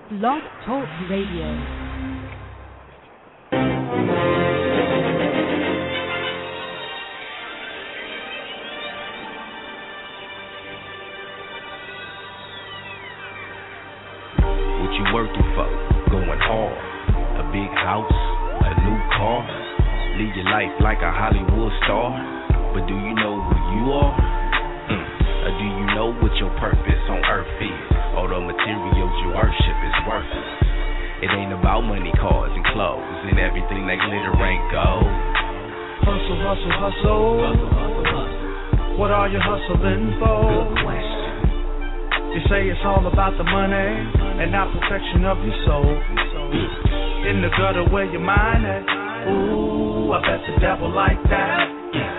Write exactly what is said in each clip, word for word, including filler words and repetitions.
Blog Talk Radio. What you working for? Going hard. A big house, a new car. Live your life like a Hollywood star. But do you know who you are? Mm. Or do you know what your purpose on earth is? All the materials you worship is worthless. It ain't about money, cars, and clothes, and everything that glitter ain't gold. Hustle, hustle, hustle. Hustle, hustle, hustle. What are you hustling for? Good question. You say it's all about the money and not perfection of your soul. In the gutter where your mind at. Ooh, I bet the devil like that.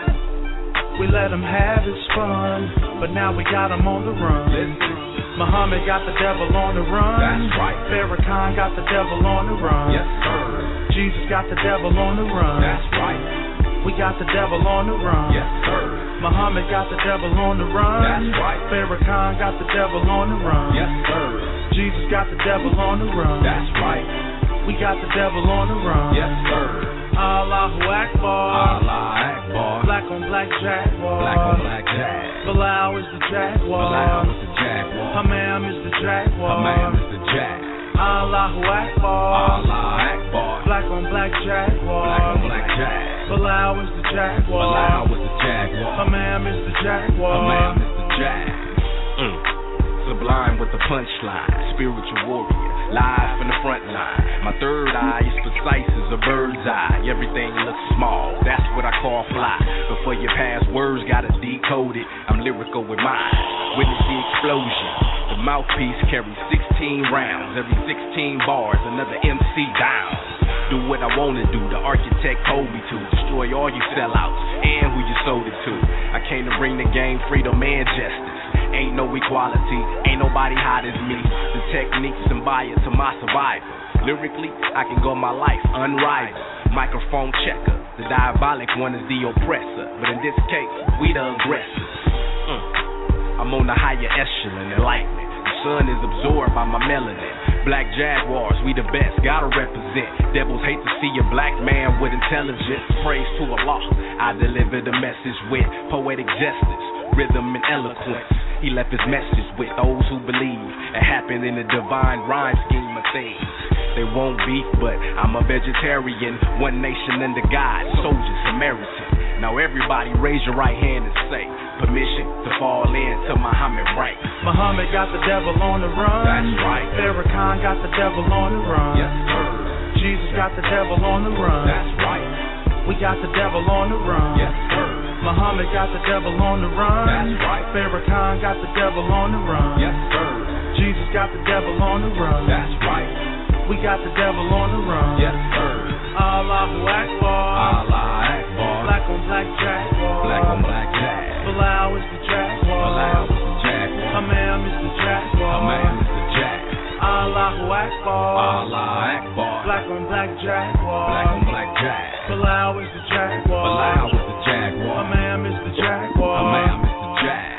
We let him have his fun, but now we got him on the run. Listen. Muhammad got the devil on the run. That's right. Farrakhan got the devil on the run. Yes, sir. Jesus got the devil on the run. That's right. We got the devil on the run. Yes, sir. Muhammad got the devil on the run. That's right. Farrakhan got the devil on the run. Yes, sir. Jesus got the devil on the run. That's right. We got the devil on the run. Yes, sir. Allahu Akbar. Allah Akbar. Black on black jaguar. Black on black jag. Bilal is the jaguar. Bilal is the jaguar. Hammam is the jaguar. Hammam is the jag. Allahu Akbar. Allah Akbar. Black on black jaguar. Black on black jag. Bilal is the jaguar. Bilal is the jaguar. Hammam is the jaguar. Hammam is the jag. Mm. Sublime with the punchline. Spiritual warrior. Live from the front line. My third eye is precise as a bird's eye. Everything looks small, that's what I call fly. Before your past words gotta decode it, I'm lyrical with mine. Witness the explosion. The mouthpiece carries sixteen rounds. Every sixteen bars, another M C down. Do what I wanna do, the architect told me to. Destroy all you sellouts and who you sold it to. I came to bring the game freedom and justice. Ain't no equality, ain't nobody hot as me. The techniques inspired to my survival. Lyrically, I can go my life unrivaled. Microphone checker, the diabolic one is the oppressor. But in this case, we the aggressors. Mm. I'm on the higher echelon, enlightenment. The sun is absorbed by my melanin. Black Jaguars, we the best, gotta represent. Devils hate to see a black man with intelligence. Praise to Allah, I deliver the message with poetic justice, rhythm and eloquence. He left his message with those who believe it happened in the divine rhyme scheme of things. They won't beef, but I'm a vegetarian. One nation under God, soldiers, Samaritan. Now everybody raise your right hand and say, permission to fall into Muhammad right. Muhammad got the devil on the run. That's right. Farrakhan got the devil on the run. Yes, sir. Jesus got the devil on the run. That's right. We got the devil on the run. Yes, sir. Muhammad got the devil on the run. That's right. Farrakhan got the devil on the run. Yes, sir. Jesus got the devil on the run. That's right. We got the devil on the run. Yes, sir. Allahu Akbar. Allah Akbar. Black on black jaguar. Black on black jag. Bilal is the jaguar. Bilal is the jaguar. Hammam is the jaguar. Hammam is the jag. Allahu Akbar. Allah Akbar. Black on black jaguar. Black on black jag. Bilal is the jaguar. Bilal is the jaguar. Hammam is the jaguar. Hammam is the jag.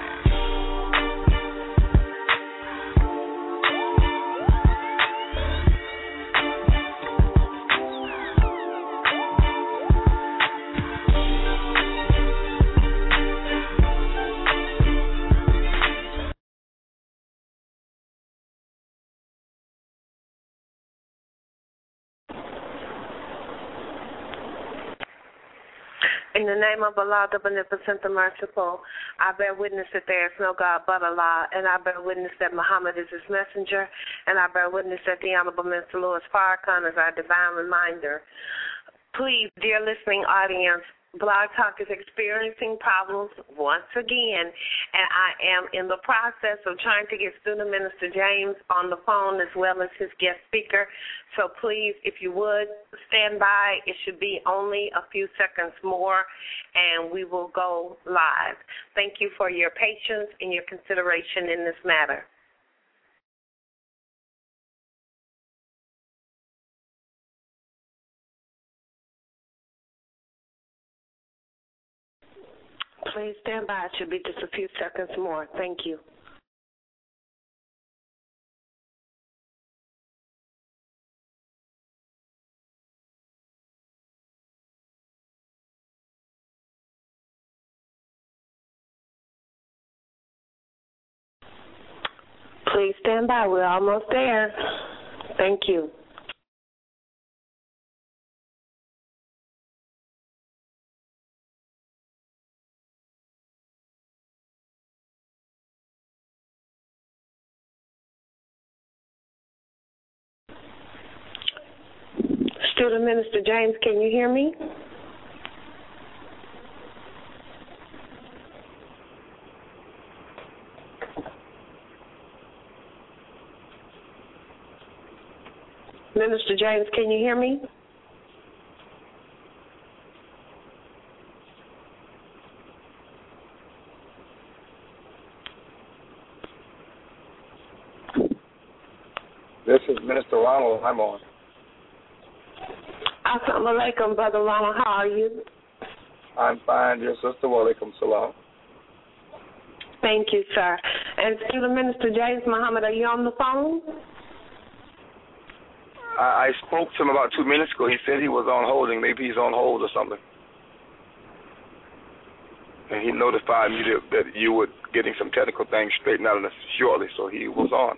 In the name of Allah, the Beneficent, the Merciful, I bear witness that there is no God but Allah, and I bear witness that Muhammad is his messenger, and I bear witness that the Honorable Mister Louis Farrakhan is our divine reminder. Please, dear listening audience, Blog Talk is experiencing problems once again, and I am in the process of trying to get Student Minister James on the phone as well as his guest speaker. So please, if you would, stand by. It should be only a few seconds more, and we will go live. Thank you for your patience and your consideration in this matter. Please stand by. It should be just a few seconds more. Thank you. Please stand by. We're almost there. Thank you. Student Minister James, can you hear me? Minister James, can you hear me? This is Minister Ronald. I'm on. Assalamu alaikum, Brother Ronald. How are you? I'm fine, dear sister. Wa alaikum salam. Thank you, sir. And Student Minister James Muhammad, are you on the phone? I, I spoke to him about two minutes ago. He said he was on holding. Maybe he's on hold or something. And he notified me that, that you were getting some technical things straightened out shortly, so he was on.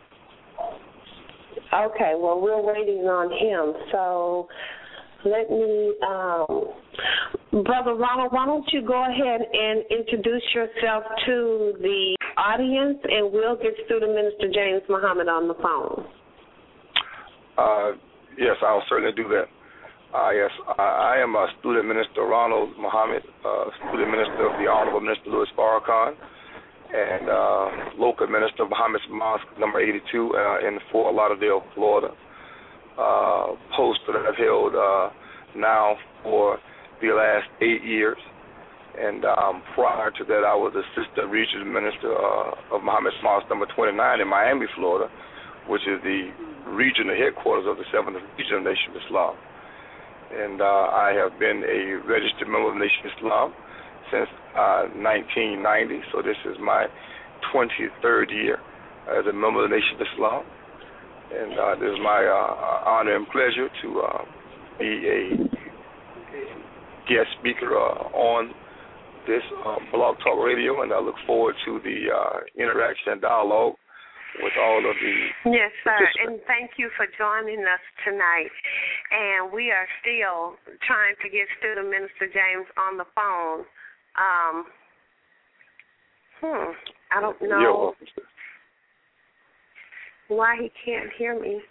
Okay, well, we're waiting on him. So let me, um, Brother Ronald, why don't you go ahead and introduce yourself to the audience, and we'll get Student Minister James Muhammad on the phone. Uh, yes, I'll certainly do that. Uh, yes, I, I am a Student Minister Ronald Muhammad, uh, Student Minister of the Honorable Minister Louis Farrakhan, and uh, local minister of Muhammad's Mosque number eighty-two uh, in Fort Lauderdale, Florida. Uh, post that I've held uh, now for the last eight years. And um, prior to that, I was Assistant Regional Minister uh, of Muhammad's Mosque number twenty-nine in Miami, Florida, which is the regional headquarters of the seventh Region of the Nation of Islam. And uh, I have been a registered member of the Nation of Islam since uh, nineteen ninety, so this is my twenty-third year as a member of the Nation of Islam. And uh, it is my uh, honor and pleasure to uh, be a guest speaker uh, on this uh, Blog Talk Radio, and I look forward to the uh, interaction and dialogue with all of the Yes, sir, and thank you for joining us tonight. And we are still trying to get Student Minister James on the phone. Um, hmm, I don't know why he can't hear me.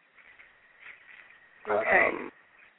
Okay. Um,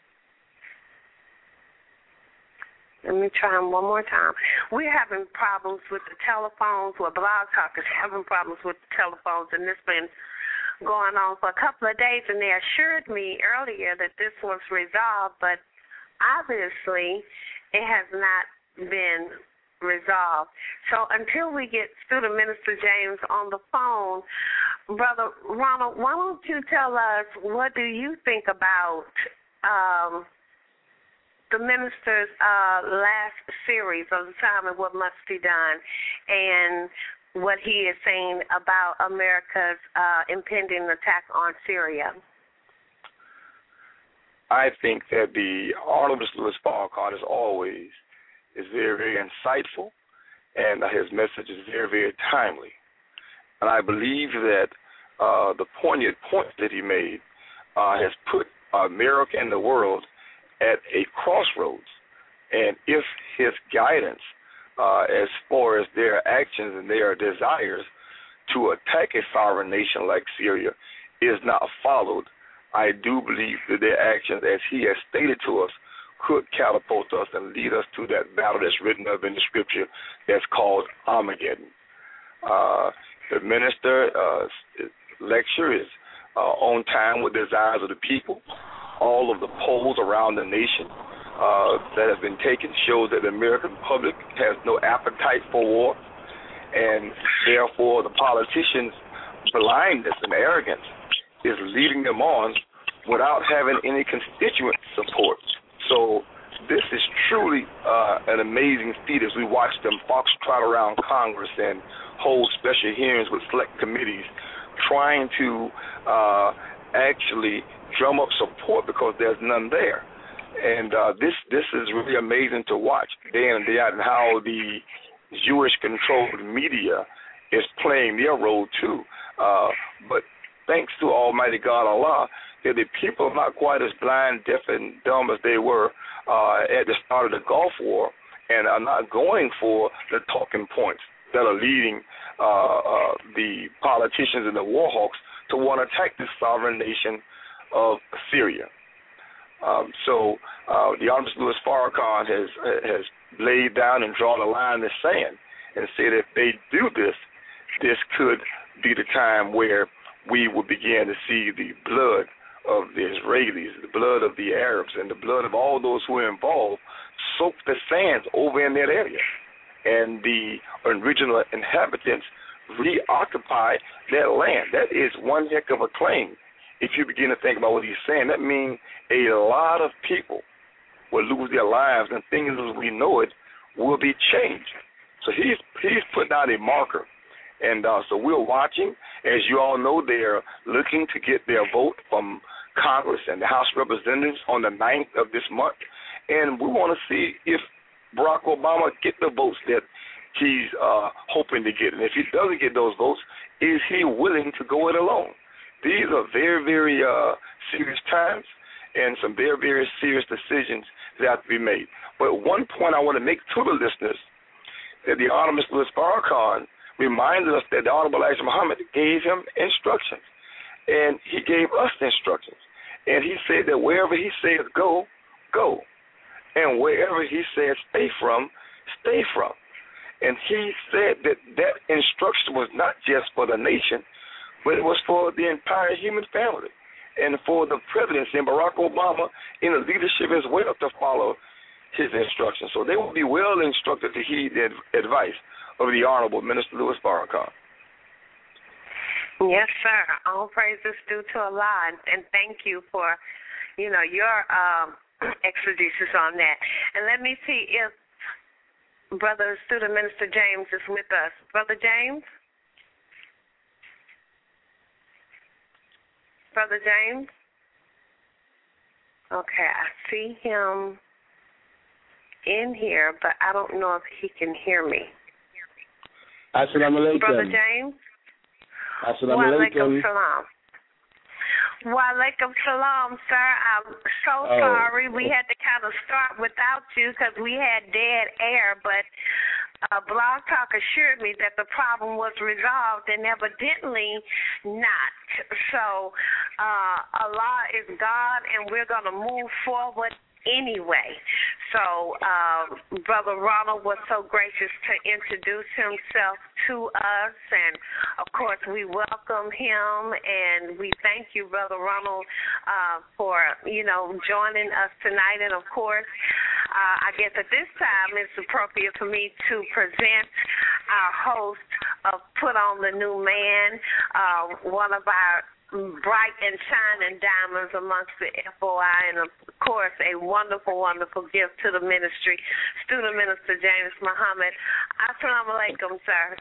Let me try him one more time. We're having problems with the telephones. Well, Blog Talk is having problems with the telephones, and this has been going on for a couple of days, and they assured me earlier that this was resolved, but obviously it has not been resolved. So until we get Student Minister James on the phone, Brother Ronald, why don't you tell us what do you think about um, the minister's uh, last series of the time and what must be done, and what he is saying about America's uh, impending attack on Syria? I think that the Honorable Louis Farrakhan, as always, is very, very insightful, and his message is very, very timely. And I believe that uh, the poignant point that he made uh, has put America and the world at a crossroads. And if his guidance uh, as far as their actions and their desires to attack a sovereign nation like Syria is not followed, I do believe that their actions, as he has stated to us, could catapult us and lead us to that battle that's written of in the scripture that's called Armageddon. Uh, the minister uh, lecture is uh, on time with the desires of the people. All of the polls around the nation uh, that have been taken show that the American public has no appetite for war, and therefore the politicians' blindness and arrogance is leading them on without having any constituent support. So this is truly uh, an amazing feat as we watch them foxtrot around Congress and hold special hearings with select committees trying to uh, actually drum up support because there's none there. And uh, this this is really amazing to watch day in and day out, and how the Jewish-controlled media is playing their role too. Uh, but thanks to Almighty God Allah, that the people are not quite as blind, deaf, and dumb as they were uh, at the start of the Gulf War, and are not going for the talking points that are leading uh, uh, the politicians and the war hawks to want to attack this sovereign nation of Syria. Um, so uh, the Honorable Louis Farrakhan has has laid down and drawn a line in the sand and said if they do this, this could be the time where we will begin to see the blood of the Israelis, the blood of the Arabs, and the blood of all those who are involved soak the sands over in that area. And the original inhabitants reoccupy that land. That is one heck of a claim. If you begin to think about what he's saying, that means a lot of people will lose their lives, and things as we know it will be changed. So he's he's put out a marker. And uh, so we're watching. As you all know, they're looking to get their vote from Congress and the House of Representatives on the ninth of this month. And we want to see if Barack Obama get the votes that he's uh, hoping to get. And if he doesn't get those votes, is he willing to go it alone? These are very, very uh, serious times and some very, very serious decisions that have to be made. But one point I want to make to the listeners, that the Honorable Mister Louis Farrakhan reminded us that the Honorable Elijah Muhammad gave him instructions, and he gave us instructions. And he said that wherever he says go, go. And wherever he says stay from, stay from. And he said that that instruction was not just for the nation, but it was for the entire human family and for the presidency and Barack Obama in the leadership as well to follow his instructions. So they will be well instructed to heed the advice of the Honorable Minister Louis Farrakhan. Yes, sir. All praises due to Allah, and, and thank you for, you know, your um, exegesis on that. And let me see if Brother Student Minister James is with us. Brother James? Brother James? Okay, I see him in here, but I don't know if he can hear me. Assalamu alaikum. Brother James? Assalamu Wa alaikum. alaikum salam. Wa alaikum salam, sir. I'm so Oh. sorry. We had to kind of start without you because we had dead air, but uh, Blog Talk assured me that the problem was resolved, and evidently not. So uh, Allah is God, and we're going to move forward anyway. So uh, Brother Ronald was so gracious to introduce himself to us, and of course we welcome him, and we thank you, Brother Ronald, uh, for, you know, joining us tonight. And of course, uh, I guess at this time it's appropriate for me to present our host of Put on the New Man, uh, one of our bright and shining diamonds amongst the F O I, and of course a wonderful, wonderful gift to the ministry, Student Minister James Muhammad. Assalamu alaikum, sir.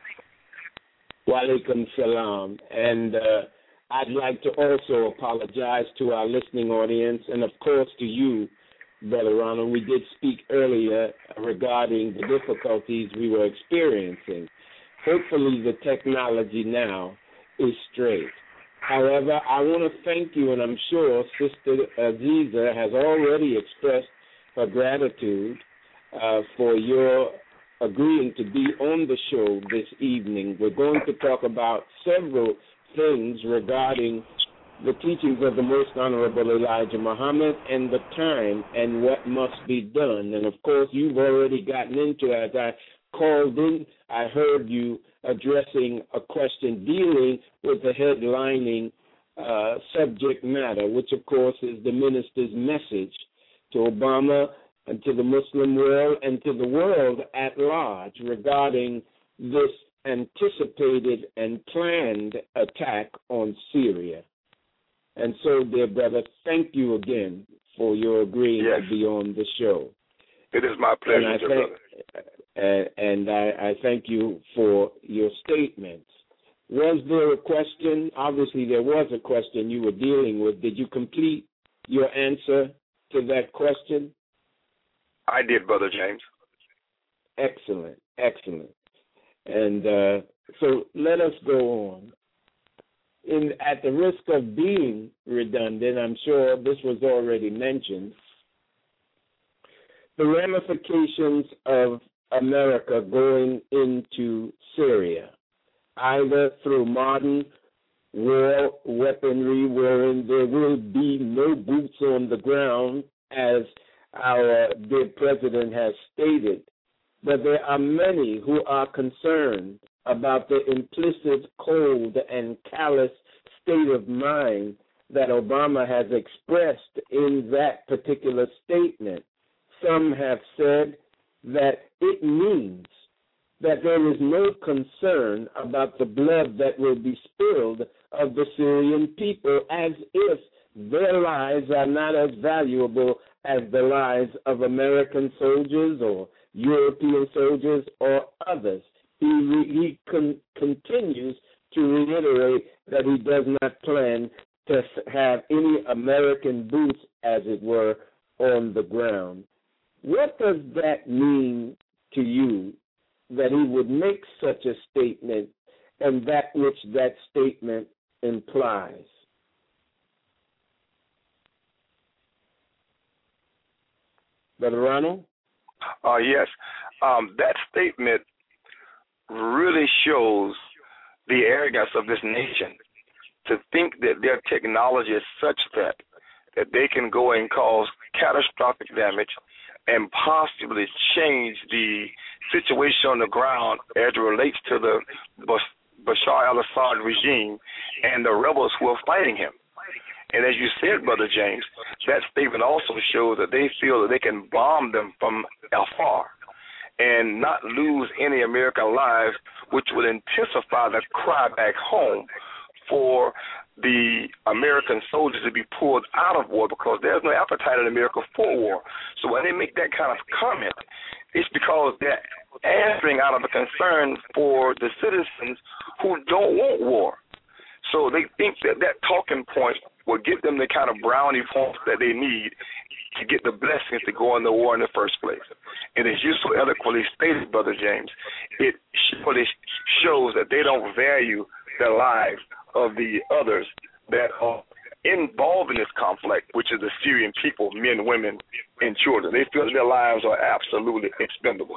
Wa alaikum salam. And uh, I'd like to also apologize to our listening audience, and of course to you, Brother Ronald. We did speak earlier regarding the difficulties we were experiencing. Hopefully the technology now is straight. However, I want to thank you, and I'm sure Sister Aziza has already expressed her gratitude uh, for your agreeing to be on the show this evening. We're going to talk about several things regarding the teachings of the Most Honorable Elijah Muhammad and the time and what must be done. And, of course, you've already gotten into it. As I called in, I heard you addressing a question dealing with the headlining uh, subject matter, which, of course, is the minister's message to Obama and to the Muslim world and to the world at large regarding this anticipated and planned attack on Syria. And so, dear brother, thank you again for your agreeing yes. to be on the show. It is my pleasure, dear thank, brother. Uh, and I, I thank you for your statements. Was there a question? Obviously, there was a question you were dealing with. Did you complete your answer to that question? I did, Brother James. Excellent, excellent. And uh, so let us go on. in at the risk of being redundant, I'm sure this was already mentioned, the ramifications of America going into Syria, either through modern war weaponry wherein there will be no boots on the ground, as our dear president has stated, but there are many who are concerned about the implicit cold and callous state of mind that Obama has expressed in that particular statement. Some have said that it means that there is no concern about the blood that will be spilled of the Syrian people, as if their lives are not as valuable as the lives of American soldiers or European soldiers or others. He, he con- continues to reiterate that he does not plan to have any American boots, as it were, on the ground. What does that mean to you, that he would make such a statement and that which that statement implies? Brother Ronald? Uh, yes. Um, that statement really shows the arrogance of this nation to think that their technology is such that that they can go and cause catastrophic damage and possibly change the situation on the ground as it relates to the Bashar al-Assad regime and the rebels who are fighting him. And as you said, Brother James, that statement also shows that they feel that they can bomb them from afar and not lose any American lives, which would intensify the cry back home for the American soldiers to be pulled out of war, because there's no appetite in America for war. So when they make that kind of comment, it's because they're answering out of a concern for the citizens who don't want war. So they think that that talking point will give them the kind of brownie points that they need to get the blessings to go in the war in the first place. And as you so eloquently stated, Brother James, it surely shows that they don't value the lives of the others that are involved in this conflict, which is the Syrian people, men, women, and children. They feel that their lives are absolutely expendable.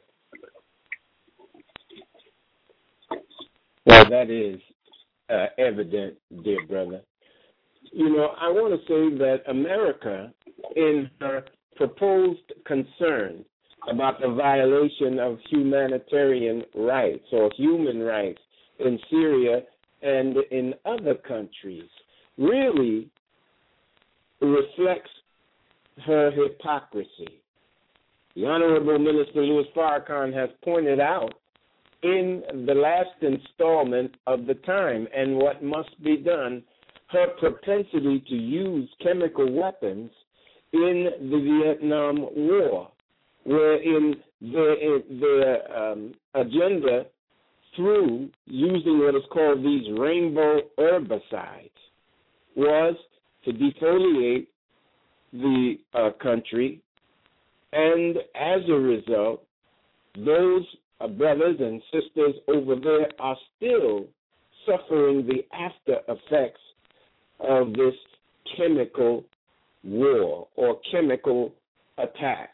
Well, that is uh, evident, dear brother. You know, I want to say that America, in her proposed concern about the violation of humanitarian rights or human rights in Syria and in other countries, really reflects her hypocrisy. The Honorable Minister Louis Farrakhan has pointed out in the last installment of The Time and What Must Be Done, her propensity to use chemical weapons in the Vietnam War, wherein their, their um, agenda through using what is called these rainbow herbicides was to defoliate the uh, country, and as a result, those uh, brothers and sisters over there are still suffering the after effects of this chemical war or chemical attack.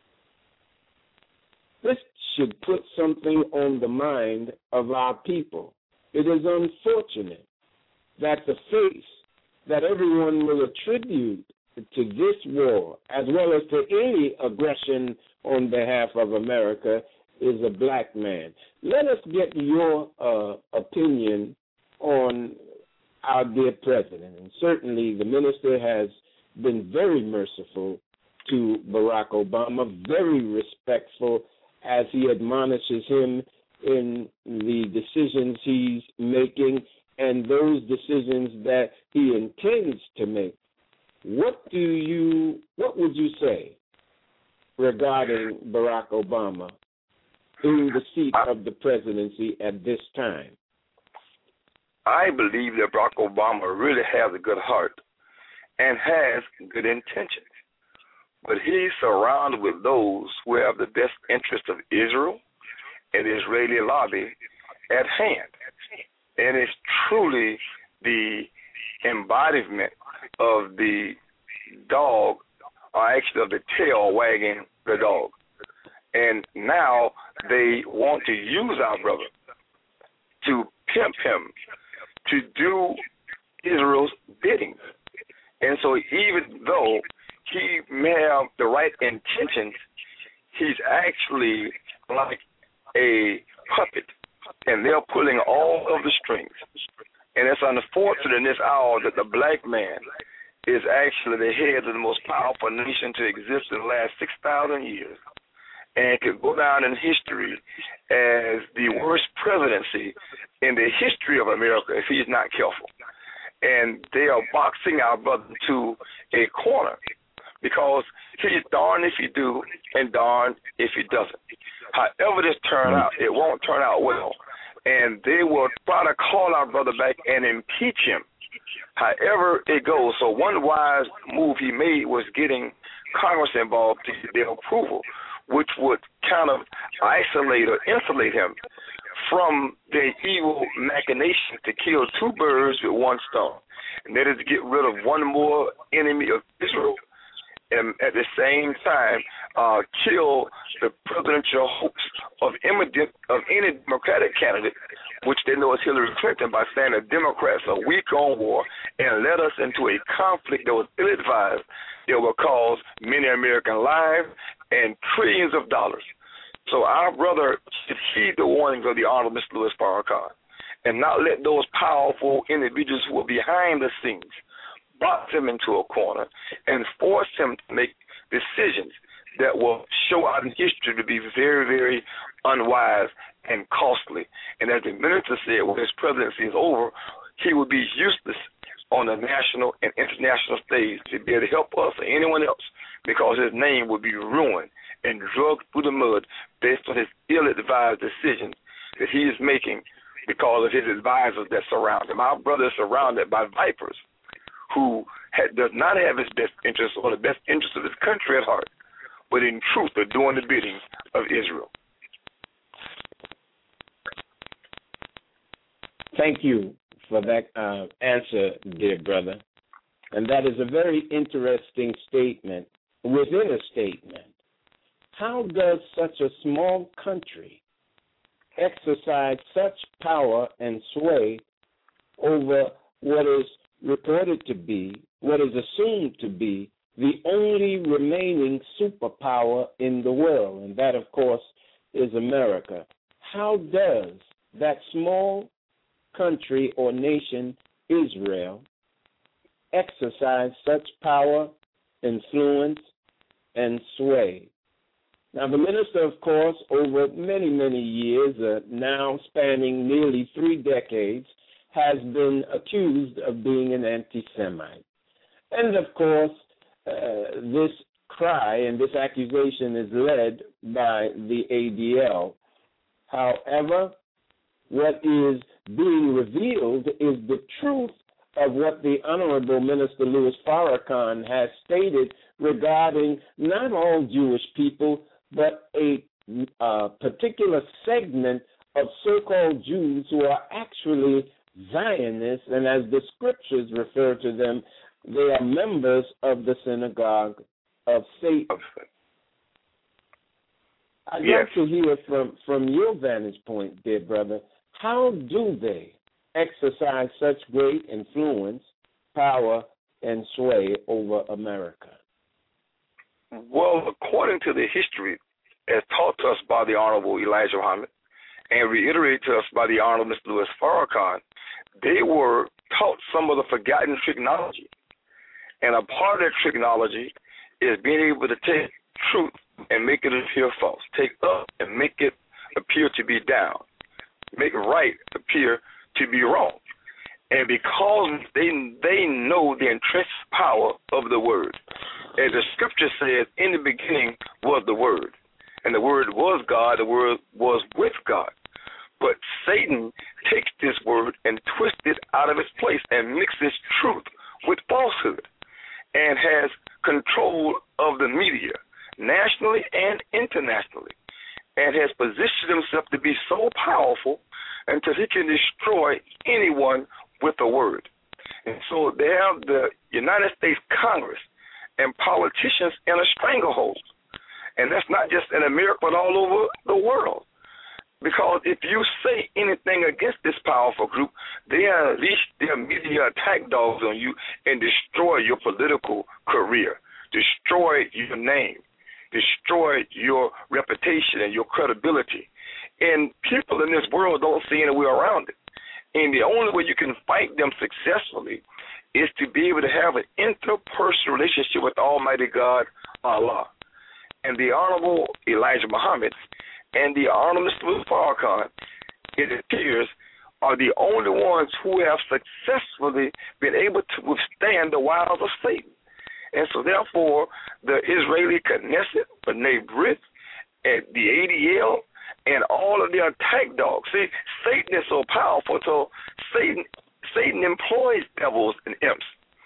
This should put something on the mind of our people. It is unfortunate that the face that everyone will attribute to this war, as well as to any aggression on behalf of America, is a black man. Let us get your uh, opinion on our dear president. And certainly the minister has been very merciful to Barack Obama, very respectful as he admonishes him in the decisions he's making and those decisions that he intends to make. What do you, what would you say regarding Barack Obama in the seat of the presidency at this time? I believe that Barack Obama really has a good heart and has good intentions. But he's surrounded with those who have the best interest of Israel and the Israeli lobby at hand. And it's truly the embodiment of the dog, or actually of the tail wagging the dog. And now they want to use our brother to pimp him to do Israel's bidding. And so even though he may have the right intentions, he's actually like a puppet, and they're pulling all of the strings. And it's unfortunate in this hour that the black man is actually the head of the most powerful nation to exist in the last six thousand years, and could go down in history as the worst presidency in the history of America if he's not careful. And they are boxing our brother to a corner because he's darned if he do and darned if he doesn't. However this turn out, it won't turn out well. And they will try to call our brother back and impeach him. However it goes. So one wise move he made was getting Congress involved to get their approval, which would kind of isolate or insulate him from the evil machination to kill two birds with one stone. And that is to get rid of one more enemy of Israel, and at the same time uh, kill the presidential hopes of, immigrant, of any Democratic candidate, which they know is Hillary Clinton, by saying the Democrats are weak on war and led us into a conflict that was ill-advised that will cause many American lives and trillions of dollars. So our brother should heed the warnings of the Honorable Mister Louis Farrakhan and not let those powerful individuals who are behind the scenes box him into a corner and force him to make decisions that will show out in history to be very, very unwise and costly. And as the minister said, when his presidency is over, he will be useless on the national and international stage to be able to help us or anyone else, because his name will be ruined and drugged through the mud based on his ill-advised decisions that he is making because of his advisors that surround him. Our brother is surrounded by vipers who ha- does not have his best interest or the best interest of his country at heart, but in truth are doing the bidding of Israel. Thank you for that uh, answer, dear brother. And that is a very interesting statement within a statement. How does such a small country exercise such power and sway over what is reported to be, what is assumed to be, the only remaining superpower in the world? And that, of course, is America. How does that small country or nation, Israel, exercise such power, influence, and sway? Now, the minister, of course, over many, many years, uh, now spanning nearly three decades, has been accused of being an anti-Semite. And, of course, uh, this cry and this accusation is led by the A D L. However, what is being revealed is the truth of what the Honorable Minister Louis Farrakhan has stated regarding not all Jewish people, but a uh, particular segment of so-called Jews who are actually Zionists, and as the scriptures refer to them, they are members of the synagogue of Satan. I'd yes. like to hear from, from your vantage point, dear brother, how do they exercise such great influence, power, and sway over America? Well, according to the history as taught to us by the Honorable Elijah Muhammad and reiterated to us by the Honorable Mister Louis Farrakhan, they were taught some of the forgotten trigonology. And a part of that trigonology is being able to take truth and make it appear false, take up and make it appear to be down, make right appear to be wrong. And because they they know the intrinsic power of the word, as the scripture says, in the beginning was the word, and the word was God, the word was with God. But Satan takes this word and twists it out of its place and mixes truth with falsehood and has control of the media nationally and internationally, and has positioned himself to be so powerful until he can destroy anyone with a word. And so they have the United States Congress and politicians in a stranglehold. And that's not just in America, but all over the world. Because if you say anything against this powerful group, they unleash their media attack dogs on you and destroy your political career, destroy your name, destroy your reputation and your credibility. And people in this world don't see any way around it. And the only way you can fight them successfully is to be able to have an interpersonal relationship with Almighty God, Allah. And the Honorable Elijah Muhammad and the Honorable Mister Farrakhan, it appears, are the only ones who have successfully been able to withstand the wiles of Satan. And so, therefore, the Israeli Knesset, B'nai B'rith, and the A D L, and all of their attack dogs. See, Satan is so powerful, so Satan, Satan employs devils and imps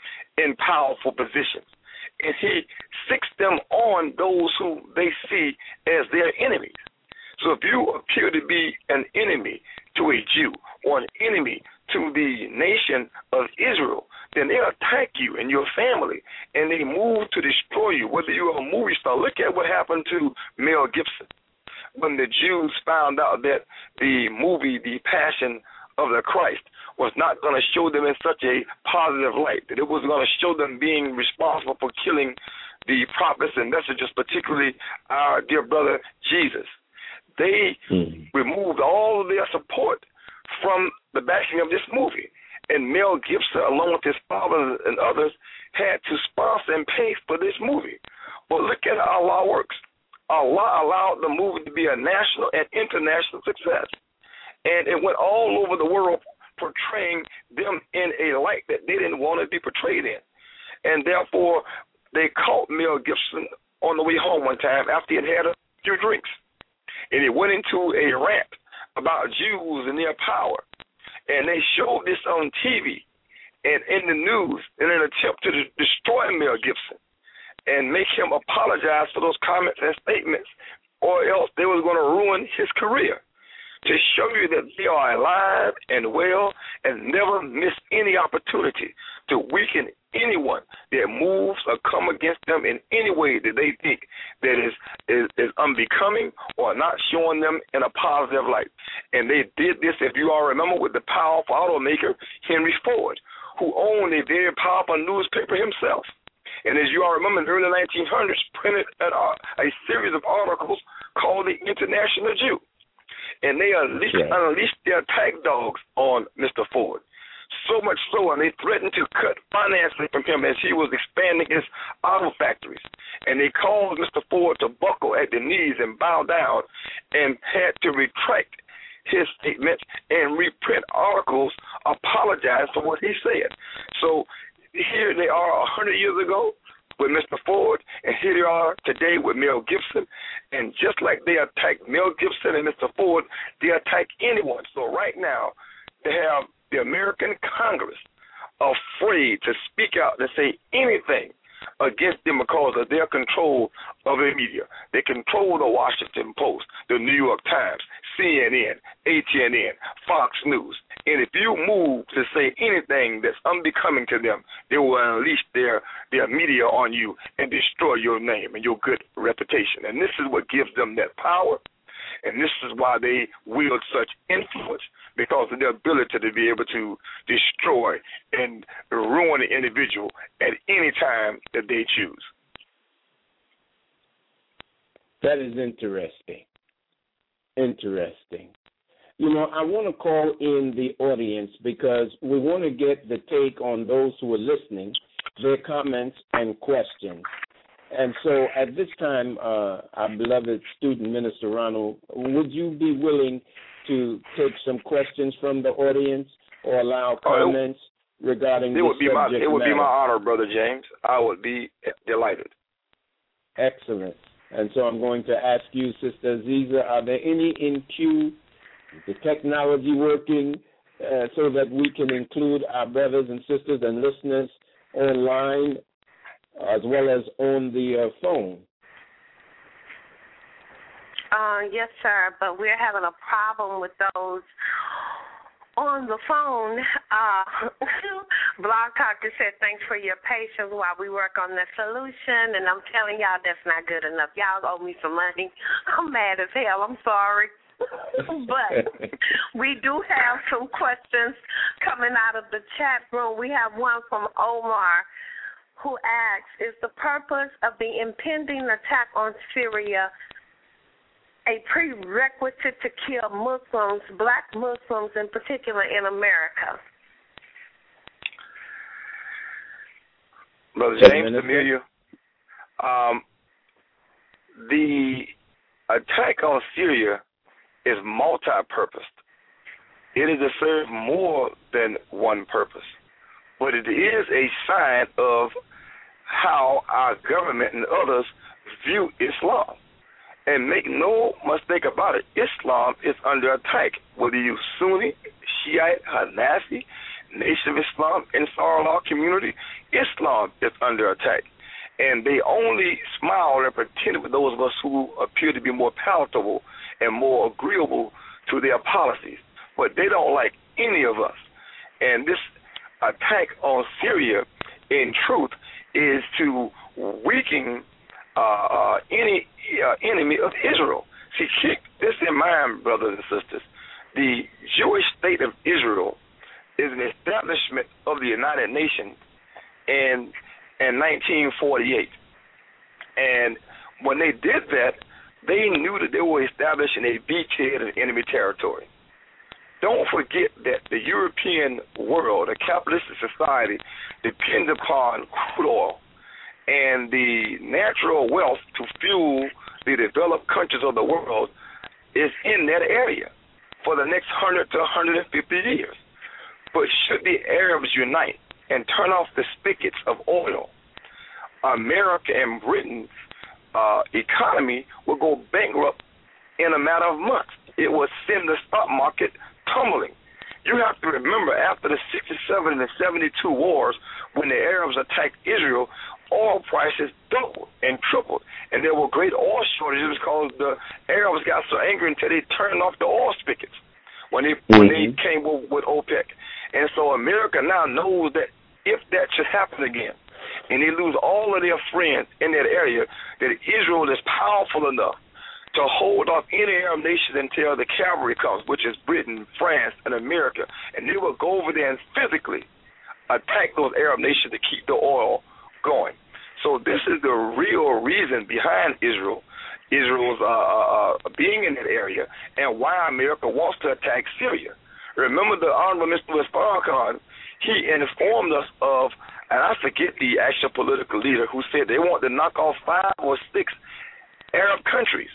in powerful positions. And he sticks them on those who they see as their enemies. So if you appear to be an enemy to a Jew or an enemy to the nation of Israel, then they attack you and your family, and they move to destroy you. Whether you're a movie star, look at what happened to Mel Gibson when the Jews found out that the movie, The Passion of the Christ, was not going to show them in such a positive light, that it was going to show them being responsible for killing the prophets and messengers, particularly our dear brother Jesus. They mm. removed all of their support from the backing of this movie. And Mel Gibson, along with his father and others, had to sponsor and pay for this movie. But look at how Allah works. Allah allowed the movie to be a national and international success. And it went all over the world portraying them in a light that they didn't want to be portrayed in. And therefore, they caught Mel Gibson on the way home one time after he had had a few drinks. And he went into a rant about Jews and their power. And they showed this on T V and in the news in an attempt to destroy Mel Gibson and make him apologize for those comments and statements, or else they was going to ruin his career. To show you that they are alive and well and never miss any opportunity to weaken anyone that moves or come against them in any way that they think that is, is, is unbecoming or not showing them in a positive light. And they did this, if you all remember, with the powerful automaker Henry Ford, who owned a very powerful newspaper himself. And as you all remember, in the early nineteen hundreds, printed an, uh, a series of articles called the International Jew. And they unleashed, yeah. unleashed their attack dogs on Mister Ford. So much so, and they threatened to cut financially from him as he was expanding his auto factories. And they caused Mister Ford to buckle at the knees and bow down and had to retract his statements and reprint articles, apologize for what he said. So here they are a hundred years ago with Mister Ford, and here they are today with Mel Gibson. And just like they attacked Mel Gibson and Mister Ford, they attack anyone. So right now, they have the American Congress afraid to speak out and say anything against them because of their control of the media. They control the Washington Post, the New York Times, C N N, A T N N, Fox News. And if you move to say anything that's unbecoming to them, they will unleash their, their media on you and destroy your name and your good reputation. And this is what gives them that power, and this is why they wield such influence, because of their ability to be able to destroy and ruin an individual at any time that they choose. That is interesting. Interesting. You know, I want to call in the audience because we want to get the take on those who are listening, their comments and questions. And so at this time, uh, our beloved student, Minister Ronald, would you be willing to take some questions from the audience or allow comments oh, it, regarding it the would be subject my, It would matter? be my honor, Brother James. I would be delighted. Excellent. And so I'm going to ask you, Sister Aziza, are there any in queue, the technology working uh, so that we can include our brothers and sisters and listeners online as well as on the uh, phone? Uh, yes, sir, but we're having a problem with those on the phone. Uh, Blog Talk just said thanks for your patience while we work on the solution, and I'm telling y'all that's not good enough. Y'all owe me some money. I'm mad as hell. I'm sorry. But we do have some questions coming out of the chat room. We have one from Omar who asks, is the purpose of the impending attack on Syria a prerequisite to kill Muslims, black Muslims in particular, in America? Brother James, Amelia, um, the attack on Syria is multi-purposed. It is to serve more than one purpose, but it is a sign of how our government and others view Islam. And make no mistake about it, Islam is under attack. Whether you Sunni, Shiite, Hanafi, Nation of Islam, Ansar Allah community, Islam is under attack. And they only smile and pretend with those of us who appear to be more palatable and more agreeable to their policies. But they don't like any of us. And this attack on Syria, in truth, is to weaken uh, any uh, enemy of Israel. See, keep this in mind, brothers and sisters. The Jewish state of Israel is an establishment of the United Nations in, in nineteen forty-eight. And when they did that, they knew that they were establishing a beachhead of enemy territory. Don't forget that the European world, a capitalistic society, depends upon crude oil and the natural wealth to fuel the developed countries of the world is in that area for the next one hundred to one hundred fifty years. But should the Arabs unite and turn off the spigots of oil, America and Britain's uh, economy will go bankrupt in a matter of months. It will send the stock market tumbling. You have to remember, after the sixty-seven and seventy-two wars, when the Arabs attacked Israel, oil prices doubled and tripled, and there were great oil shortages because the Arabs got so angry until they turned off the oil spigots when they mm-hmm. when they came with, with OPEC. And so America now knows that if that should happen again, and they lose all of their friends in that area, that Israel is powerful enough to hold off any Arab nation until the cavalry comes, which is Britain, France, and America, and they will go over there and physically attack those Arab nations to keep the oil going. So this is the real reason behind Israel, Israel's uh, uh, being in that area, and why America wants to attack Syria. Remember the Honorable Mister Louis Farrakhan, he informed us of, and I forget the actual political leader who said they want to knock off five or six Arab countries.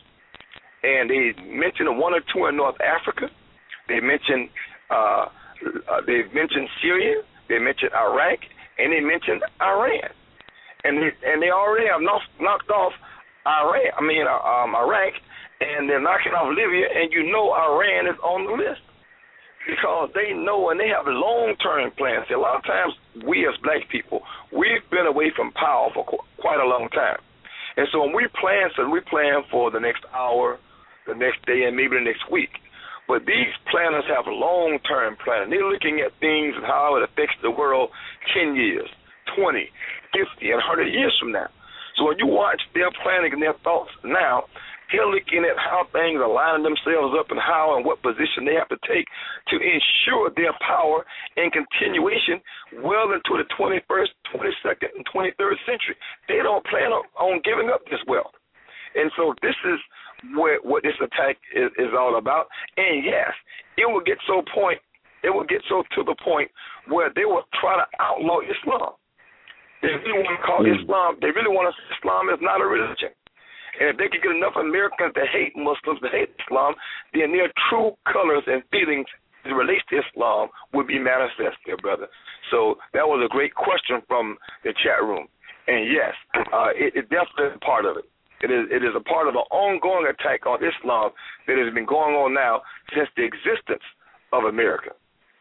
And they mentioned one or two in North Africa. They mentioned uh, uh, they mentioned Syria. They mentioned Iraq, and they mentioned Iran. And they, and they already have knocked, knocked off Iran. I mean uh, um, Iraq, and they're knocking off Libya. And you know Iran is on the list because they know and they have long-term plans. See, a lot of times we as black people, we've been away from power for qu- quite a long time. And so when we plan, so we plan for the next hour, the next day, and maybe the next week. But these planners have long-term planning. They're looking at things and how it affects the world ten years, twenty, fifty, and one hundred years from now. So when you watch their planning and their thoughts now, they're looking at how things are lining themselves up and how and what position they have to take to ensure their power and continuation well into the twenty-first, twenty-second, and twenty-third century. They don't plan on, on giving up this wealth. And so this is where, what this attack is, is all about. And, yes, it will get so point, it will get so to the point where they will try to outlaw Islam. They really want to call mm. Islam, they really want to say Islam is not a religion. And if they could get enough Americans to hate Muslims, to hate Islam, then their true colors and feelings as it relates to Islam would be manifest there, brother. So that was a great question from the chat room. And, yes, uh, it, it definitely is part of it. It is, it is a part of the ongoing attack on Islam that has been going on now since the existence of America.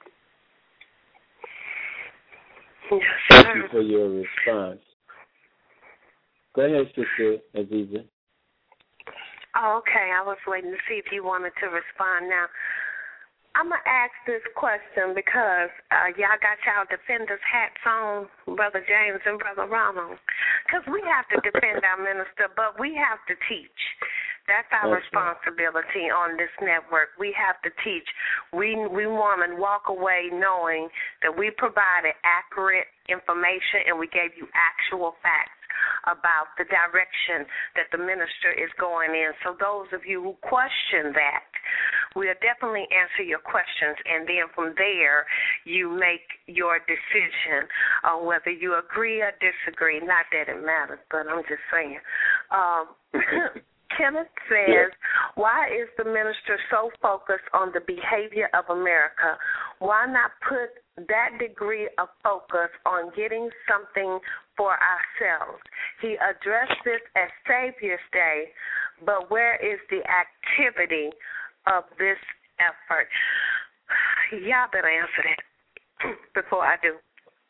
Yes, Thank you for your response. Go ahead, Sister Aziza. Oh, okay. I was waiting to see if you wanted to respond now. I'm going to ask this question because uh, y'all got y'all defenders hats on, Brother James and Brother Ronald, because we have to defend our minister, but we have to teach. That's our That's responsibility right. on this network. We have to teach. We we want to walk away knowing that we provided accurate information and we gave you actual facts about the direction that the minister is going in. So those of you who question that, we'll definitely answer your questions, and then from there you make your decision on whether you agree or disagree. Not that it matters, but I'm just saying. Um, Kenneth says, why is the minister so focused on the behavior of America? Why not put that degree of focus on getting something for ourselves? He addressed this at Savior's Day, but where is the activity of this effort? Y'all better answer that before I do.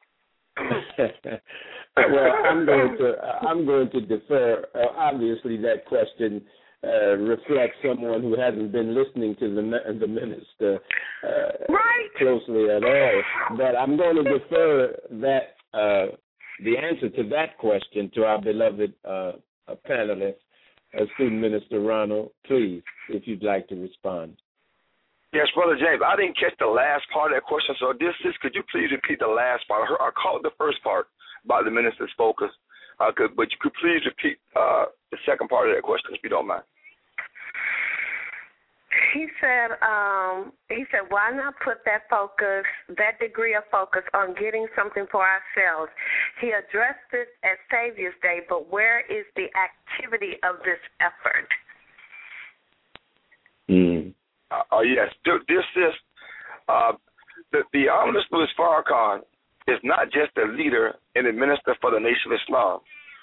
Well, I'm going to I'm going to defer. Uh, obviously, that question uh, reflects someone who hasn't been listening to the the minister uh, right. closely at all. But I'm going to defer that uh, the answer to that question to our beloved uh, panelist, uh, Student Minister Ronald. Please, if you'd like to respond. Yes, Brother James, I didn't catch the last part of that question, so this is, could you please repeat the last part? I, heard, I caught the first part about the minister's focus, uh, could, but you could please repeat uh, the second part of that question, if you don't mind. He said, um, he said, why not put that focus, that degree of focus on getting something for ourselves? He addressed this at Savior's Day, but where is the activity of this effort? Mm. Uh, uh, yes, this is uh, the, the Honorable Louis Farrakhan is not just a leader and a minister for the Nation of Islam.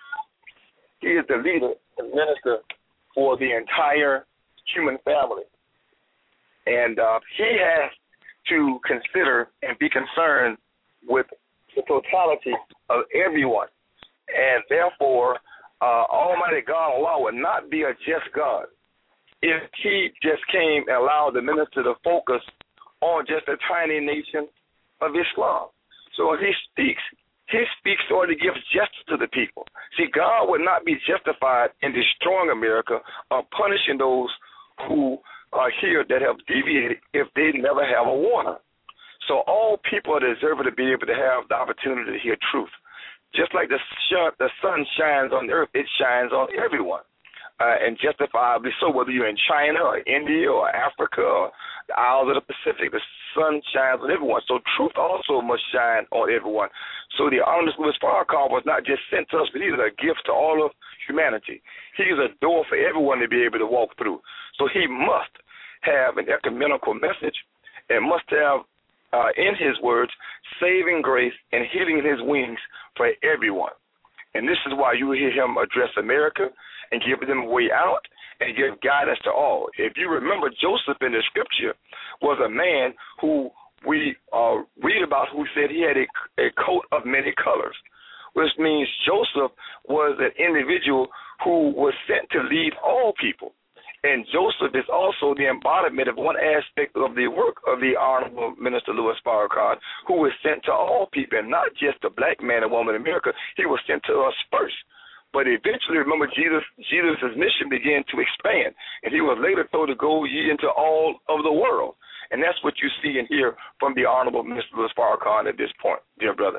He is the leader and minister for the entire human family. And uh, he has to consider and be concerned with the totality of everyone. And therefore, uh, Almighty God, Allah, would not be a just God if he just came and allowed the minister to focus on just a tiny nation of Islam. So when he speaks, he speaks in order to give justice to the people. See, God would not be justified in destroying America or punishing those who are here that have deviated if they never have a warner. So all people are deserving to be able to have the opportunity to hear truth. Just like the sun, the sun shines on the earth, it shines on everyone. Uh, and justifiably so, whether you're in China or India or Africa or the Isles of the Pacific, the sun shines on everyone. So truth also must shine on everyone. So the Honorable Louis Farrakhan was not just sent to us, but he is a gift to all of humanity. He is a door for everyone to be able to walk through. So he must have an ecumenical message and must have, uh, in his words, saving grace and healing in his wings for everyone. And this is why you hear him address America and give them a way out and give guidance to all. If you remember, Joseph in the scripture was a man who we uh, read about who said he had a, a coat of many colors, which means Joseph was an individual who was sent to lead all people. And Joseph is also the embodiment of one aspect of the work of the Honorable Minister Louis Farrakhan, who was sent to all people, and not just the black man and woman in America. He was sent to us first. But eventually, remember, Jesus' Jesus' mission began to expand, and he was later told to go ye into all of the world. And that's what you see and hear from the Honorable Minister Louis Farrakhan at this point, dear brother.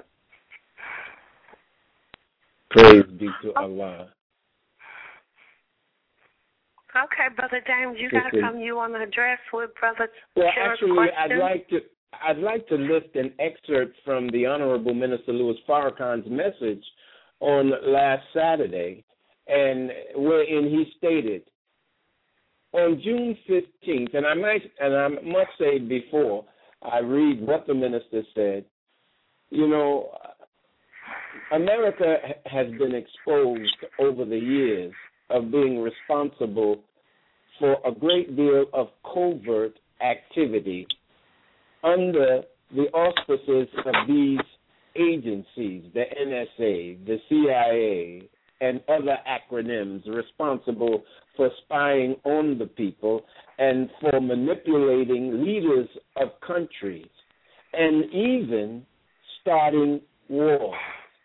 Praise be to Allah. Okay, Brother James, you got something you want to address with Brother Well, Sheriff's actually, question? I'd like to I'd like to lift an excerpt from the Honorable Minister Louis Farrakhan's message on last Saturday, and wherein he stated, on June fifteenth, and I might and I must say before I read what the minister said, you know, America has been exposed over the years of being responsible for a great deal of covert activity under the auspices of these agencies, the N S A, the C I A, and other acronyms responsible for spying on the people and for manipulating leaders of countries and even starting wars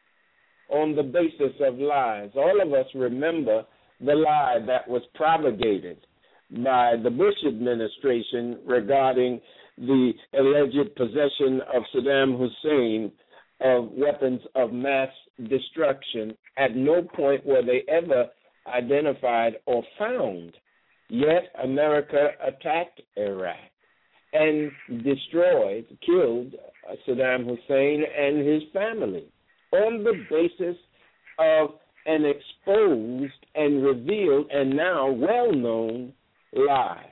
on the basis of lies. All of us remember the lie that was propagated by the Bush administration regarding the alleged possession of Saddam Hussein of weapons of mass destruction. At no point were they ever identified or found. Yet America attacked Iraq and destroyed, killed Saddam Hussein and his family on the basis of an exposed and revealed and now well-known lie.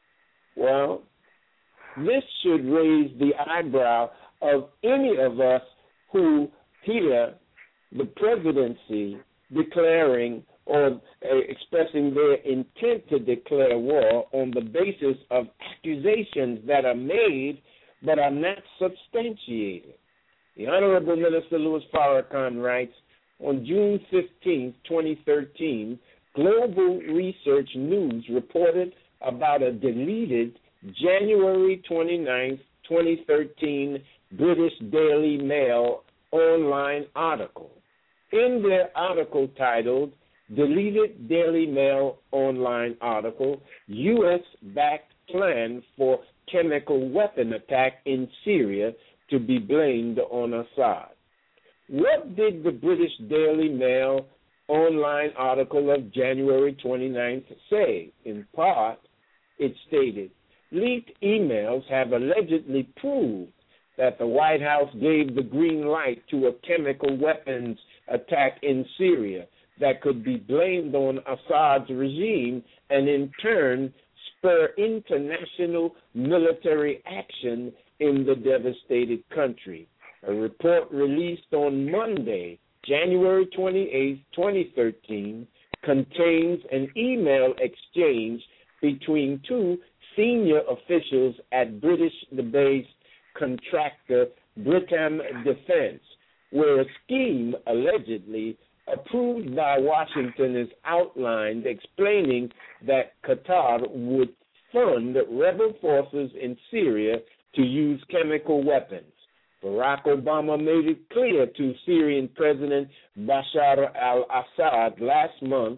Well, this should raise the eyebrow of any of us who hear the presidency declaring or uh, expressing their intent to declare war on the basis of accusations that are made but are not substantiated. The Honorable Minister Louis Farrakhan writes, on June fifteenth, twenty thirteen, Global Research News reported about a deleted January twenty-ninth, twenty thirteen British Daily Mail online article. In their article titled, Deleted Daily Mail Online Article, U S-Backed Plan for Chemical Weapon Attack in Syria to be blamed on Assad. What did the British Daily Mail online article of January twenty-ninth say? In part, it stated, leaked emails have allegedly proved that the White House gave the green light to a chemical weapons attack in Syria that could be blamed on Assad's regime and in turn spur international military action in the devastated country. A report released on Monday, January twenty-eighth, twenty thirteen, contains an email exchange between two senior officials at British-based contractor Britam Defense, where a scheme allegedly approved by Washington is outlined explaining that Qatar would fund rebel forces in Syria to use chemical weapons. Barack Obama made it clear to Syrian President Bashar al-Assad last month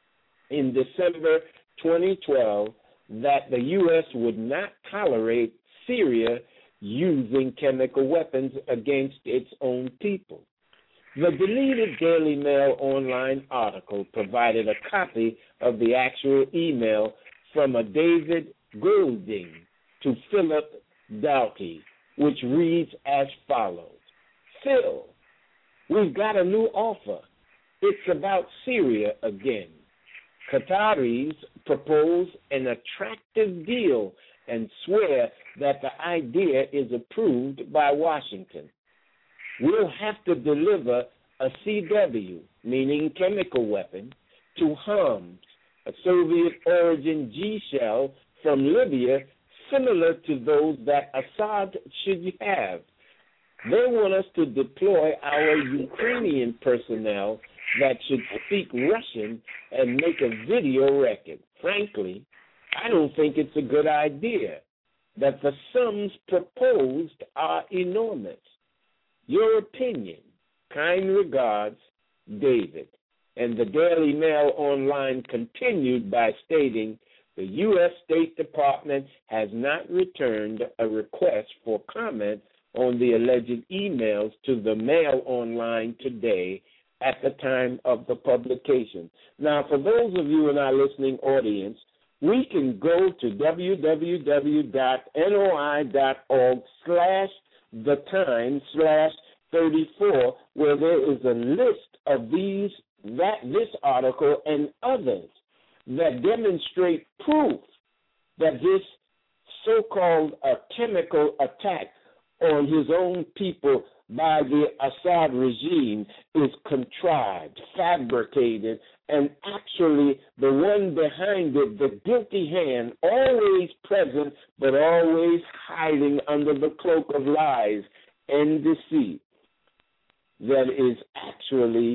in December twenty twelve that the U S would not tolerate Syria using chemical weapons against its own people. The deleted Daily Mail online article provided a copy of the actual email from a David Goulding to Philip Doughty, which reads as follows. Phil, we've got a new offer. It's about Syria again. Qataris propose an attractive deal and swear that the idea is approved by Washington. We'll have to deliver a C W, meaning chemical weapon, to Homs, a Soviet-origin G-shell from Libya similar to those that Assad should have. They want us to deploy our Ukrainian personnel that should speak Russian and make a video record. Frankly, I don't think it's a good idea, that the sums proposed are enormous. Your opinion. Kind regards, David. And the Daily Mail Online continued by stating, the U S State Department has not returned a request for comment on the alleged emails to the Mail Online today at the time of the publication. Now, for those of you in our listening audience, we can go to www.noi.org slash the time slash 34, where there is a list of these, that this article and others that demonstrate proof that this so-called uh, chemical attack on his own people by the Assad regime is contrived, fabricated, and actually the one behind it, the guilty hand, always present but always hiding under the cloak of lies and deceit, that is actually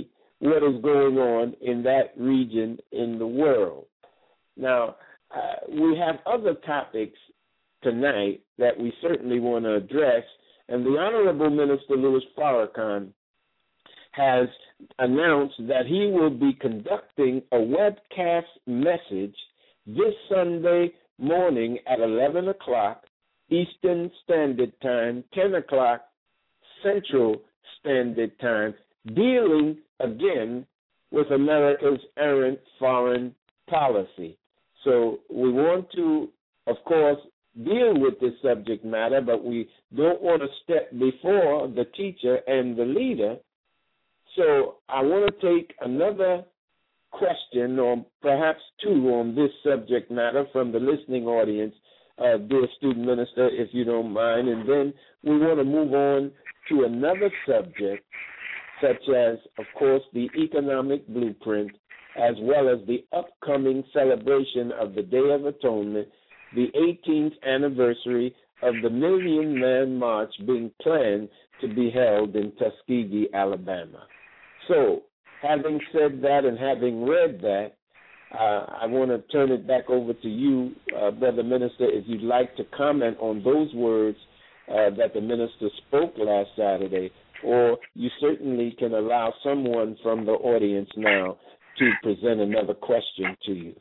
what is going on in that region in the world. Now, uh, we have other topics tonight that we certainly want to address, and the Honorable Minister Louis Farrakhan has announced that he will be conducting a webcast message this Sunday morning at eleven o'clock Eastern Standard Time, ten o'clock Central Standard Time, dealing again with America's errant foreign policy. So we want to, of course, deal with this subject matter, but we don't want to step before the teacher and the leader. So I want to take another question, or perhaps two, on this subject matter from the listening audience, uh, dear student minister, if you don't mind, and then we want to move on to another subject, such as, of course, the economic blueprint, as well as the upcoming celebration of the Day of Atonement, the eighteenth anniversary of the Million Man March being planned to be held in Tuskegee, Alabama. So, having said that and having read that, uh, I want to turn it back over to you, uh, Brother Minister, if you'd like to comment on those words uh, that the minister spoke last Saturday, or you certainly can allow someone from the audience now to present another question to you.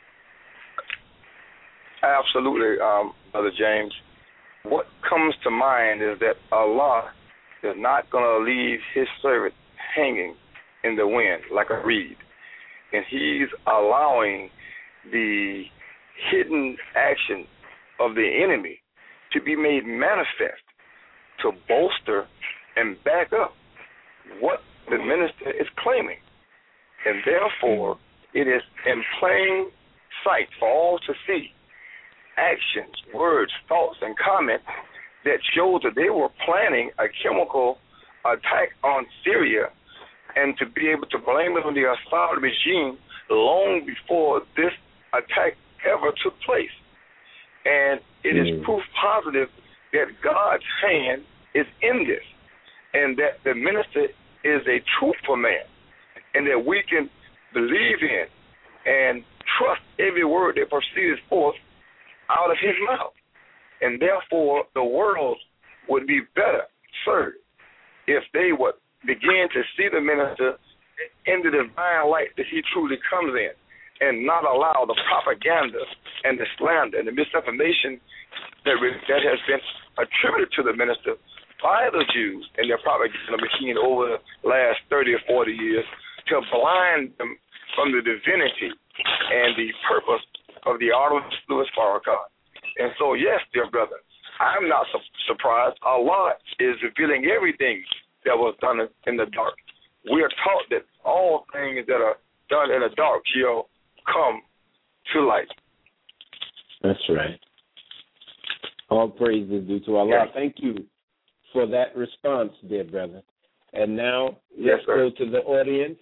Absolutely, um, Brother James. What comes to mind is that Allah is not going to leave his servant hanging in the wind like a reed. And he's allowing the hidden action of the enemy to be made manifest to bolster and back up what the minister is claiming. And therefore, it is in plain sight for all to see actions, words, thoughts, and comments that show that they were planning a chemical attack on Syria, and to be able to blame it on the Assad regime long before this attack ever took place. And it mm. is proof positive that God's hand is in this, and that the minister is a truthful man, and that we can believe in and trust every word that proceeds forth out of his mouth. And therefore, the world would be better served if they would begin to see the minister in the divine light that he truly comes in, and not allow the propaganda and the slander and the misinformation that, that has been attributed to the minister by the Jews and their propaganda machine over the last thirty or forty years to blind them from the divinity and the purpose of the Honorable Louis Farrakhan. And so, yes, dear brother, I'm not su- surprised. Allah is revealing everything that was done in the dark. We are taught that all things that are done in the dark shall come to light. That's right. All praise is due to Allah. Yes. Thank you for that response, dear brother. And now yes, let's sir. go to the audience.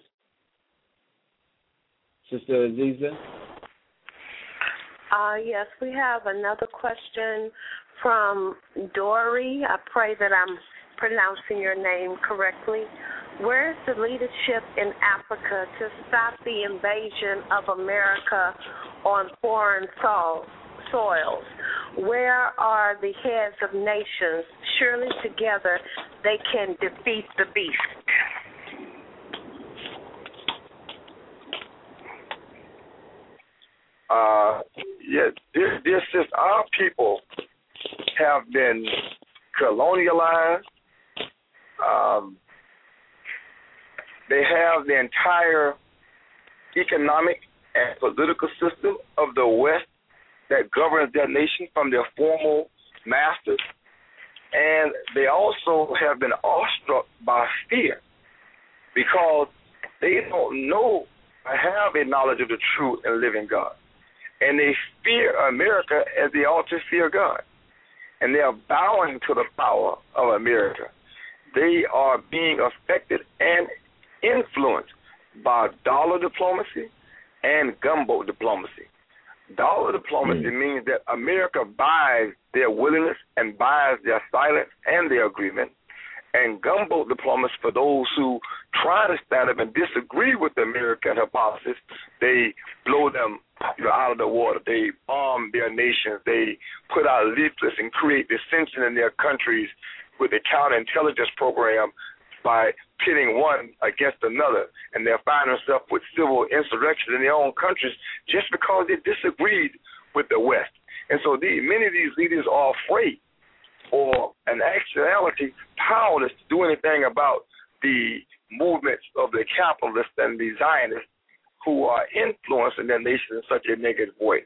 Sister Aziza? Uh, yes, we have another question from Dory. I pray that I'm pronouncing your name correctly. Where is the leadership in Africa to stop the invasion of America on foreign soil, soils? Where are the heads of nations? Surely together they can defeat the beast. Uh, yeah, this, this is our people have been colonialized. Um, they have the entire economic and political system of the West that governs their nation from their formal masters. And they also have been awestruck by fear because they don't know or have a knowledge of the true and living God. And they fear America as they ought to fear God. And they are bowing to the power of America. They are being affected and influenced by dollar diplomacy and gumbo diplomacy. Dollar diplomacy mm. means that America buys their willingness and buys their silence and their agreement. And gumbo diplomacy for those who try to stand up and disagree with the American hypothesis, they blow them you know, out of the water. They bomb their nations. They put out leaflets and create dissension in their countries with the counterintelligence program by pitting one against another. And they're finding themselves with civil insurrection in their own countries just because they disagreed with the West. And so the, many of these leaders are afraid or, in actuality, powerless to do anything about the movements of the capitalists and the Zionists who are influencing their nation in such a negative way.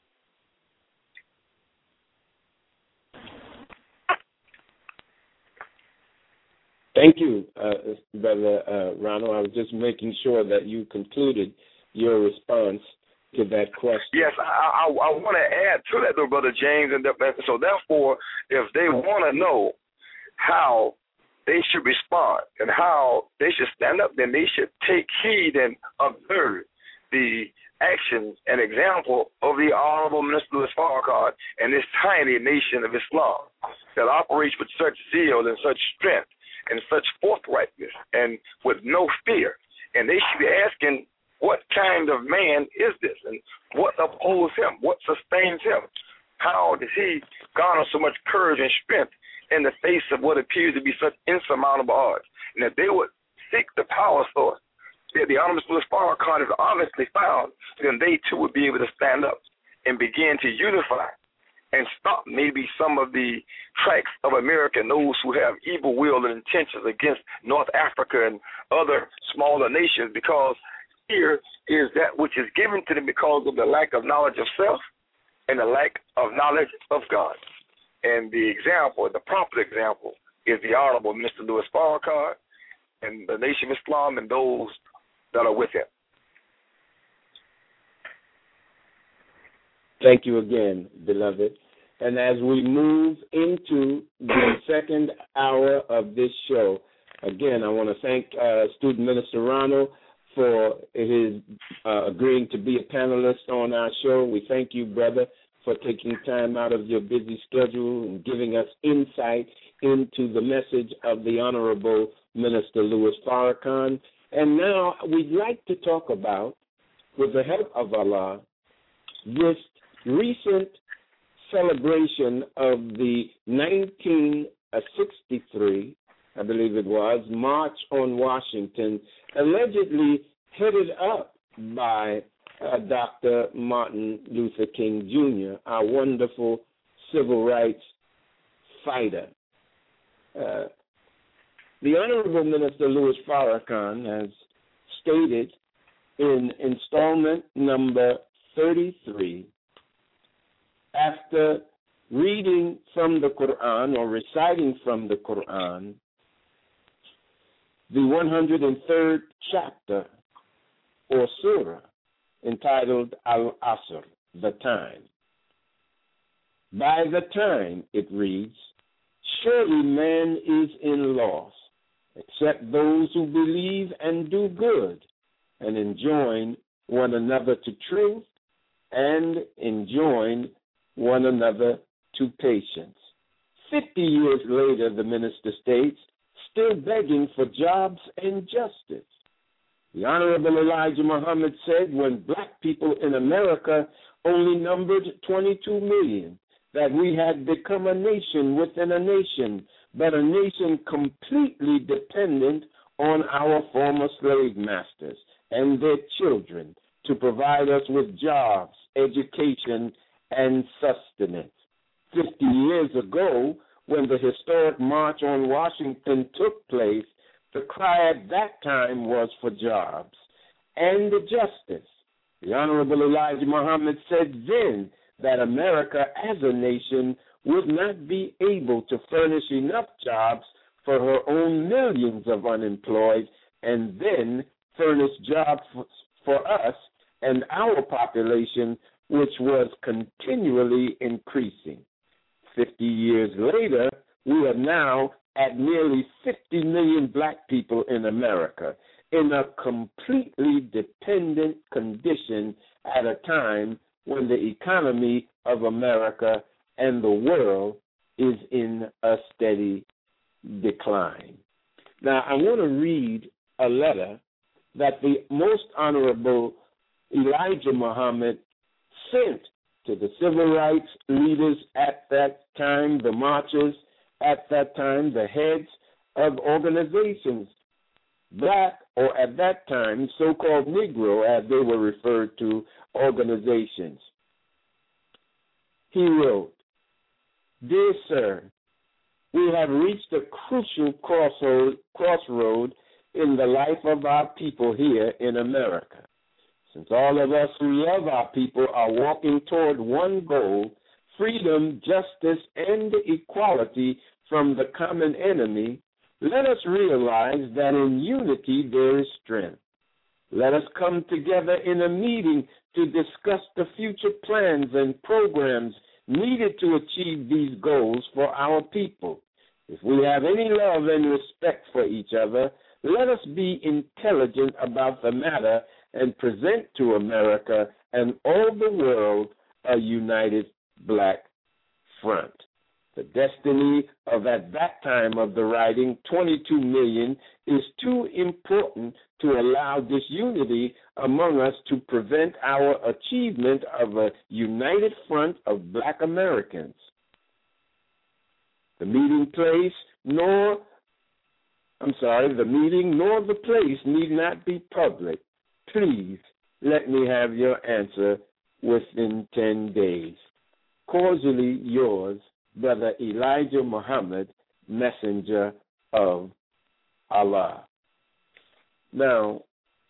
Thank you, uh, Brother uh, Ronald. I was just making sure that you concluded your response to that question. Yes, I, I, I want to add to that, though, Brother James. And so, therefore, if they want to know how they should respond and how they should stand up, then they should take heed and observe the actions and example of the Honorable Minister Louis Farrakhan and this tiny nation of Islam that operates with such zeal and such strength and such forthrightness and with no fear. And they should be asking, what kind of man is this? And what upholds him? What sustains him? How does he garner so much courage and strength in the face of what appears to be such insurmountable odds? And if they would seek the power source that the Honorable Louis Farrakhan has obviously found, then they too would be able to stand up and begin to unify and stop maybe some of the tracks of America and those who have evil will and intentions against North Africa and other smaller nations, because here is that which is given to them because of the lack of knowledge of self and the lack of knowledge of God. And the example, the proper example, is the Honorable Minister Louis Farrakhan and the Nation of Islam and those that are with him. Thank you again, beloved. And as we move into the second hour of this show, again, I want to thank uh, Student Minister Ronald for his uh, agreeing to be a panelist on our show. We thank you, brother, for taking time out of your busy schedule and giving us insight into the message of the Honorable Minister Louis Farrakhan. And now we'd like to talk about, with the help of Allah, this recent celebration of the nineteen sixty-three, I believe it was, March on Washington, allegedly headed up by uh, Doctor Martin Luther King Junior, our wonderful civil rights fighter. Uh, the Honorable Minister Louis Farrakhan has stated in installment number thirty-three, after reading from the Quran or reciting from the Quran, the one hundred third chapter or surah entitled Al-Asr, the time. By the time, it reads, surely man is in loss, except those who believe and do good and enjoin one another to truth and enjoin one another to patience. Fifty years later, the minister states, still begging for jobs and justice. The Honorable Elijah Muhammad said when black people in America only numbered twenty-two million, that we had become a nation within a nation, but a nation completely dependent on our former slave masters and their children to provide us with jobs, education, and sustenance. Fifty years ago, when the historic March on Washington took place, the cry at that time was for jobs and justice. The Honorable Elijah Muhammad said then that America as a nation would not be able to furnish enough jobs for her own millions of unemployed and then furnish jobs for, for us and our population, which was continually increasing. Fifty years later, we are now at nearly fifty million black people in America in a completely dependent condition at a time when the economy of America and the world is in a steady decline. Now, I want to read a letter that the Most Honorable Elijah Muhammad sent to the civil rights leaders at that time, the marchers at that time, the heads of organizations, black, or at that time, so-called Negro, as they were referred to, organizations. He wrote, "Dear Sir, we have reached a crucial crossroad, crossroad in the life of our people here in America. Since all of us who love our people are walking toward one goal, freedom, justice, and equality from the common enemy, let us realize that in unity there is strength. Let us come together in a meeting to discuss the future plans and programs needed to achieve these goals for our people. If we have any love and respect for each other, let us be intelligent about the matter and present to America and all the world a united black front." The destiny of, at that time of the writing, twenty-two million is too important to allow disunity among us to prevent our achievement of a united front of black Americans. The meeting place nor, I'm sorry, the meeting nor the place need not be public. Please let me have your answer within ten days. Cordially yours, Brother Elijah Muhammad, Messenger of Allah. Now,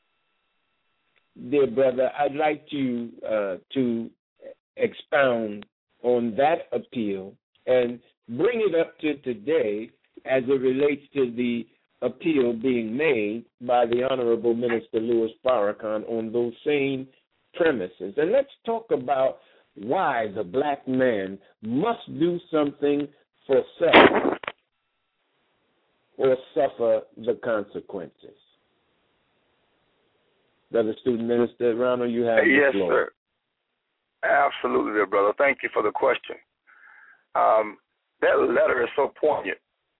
dear brother, I'd like you uh, to expound on that appeal and bring it up to today as it relates to the appeal being made by the Honorable Minister Louis Farrakhan on those same premises. And let's talk about why the black man must do something for self or suffer the consequences. Brother Student Minister Ronald, you have yes, the floor. Yes, sir. Absolutely, dear brother. Thank you for the question. Um, that letter is so poignant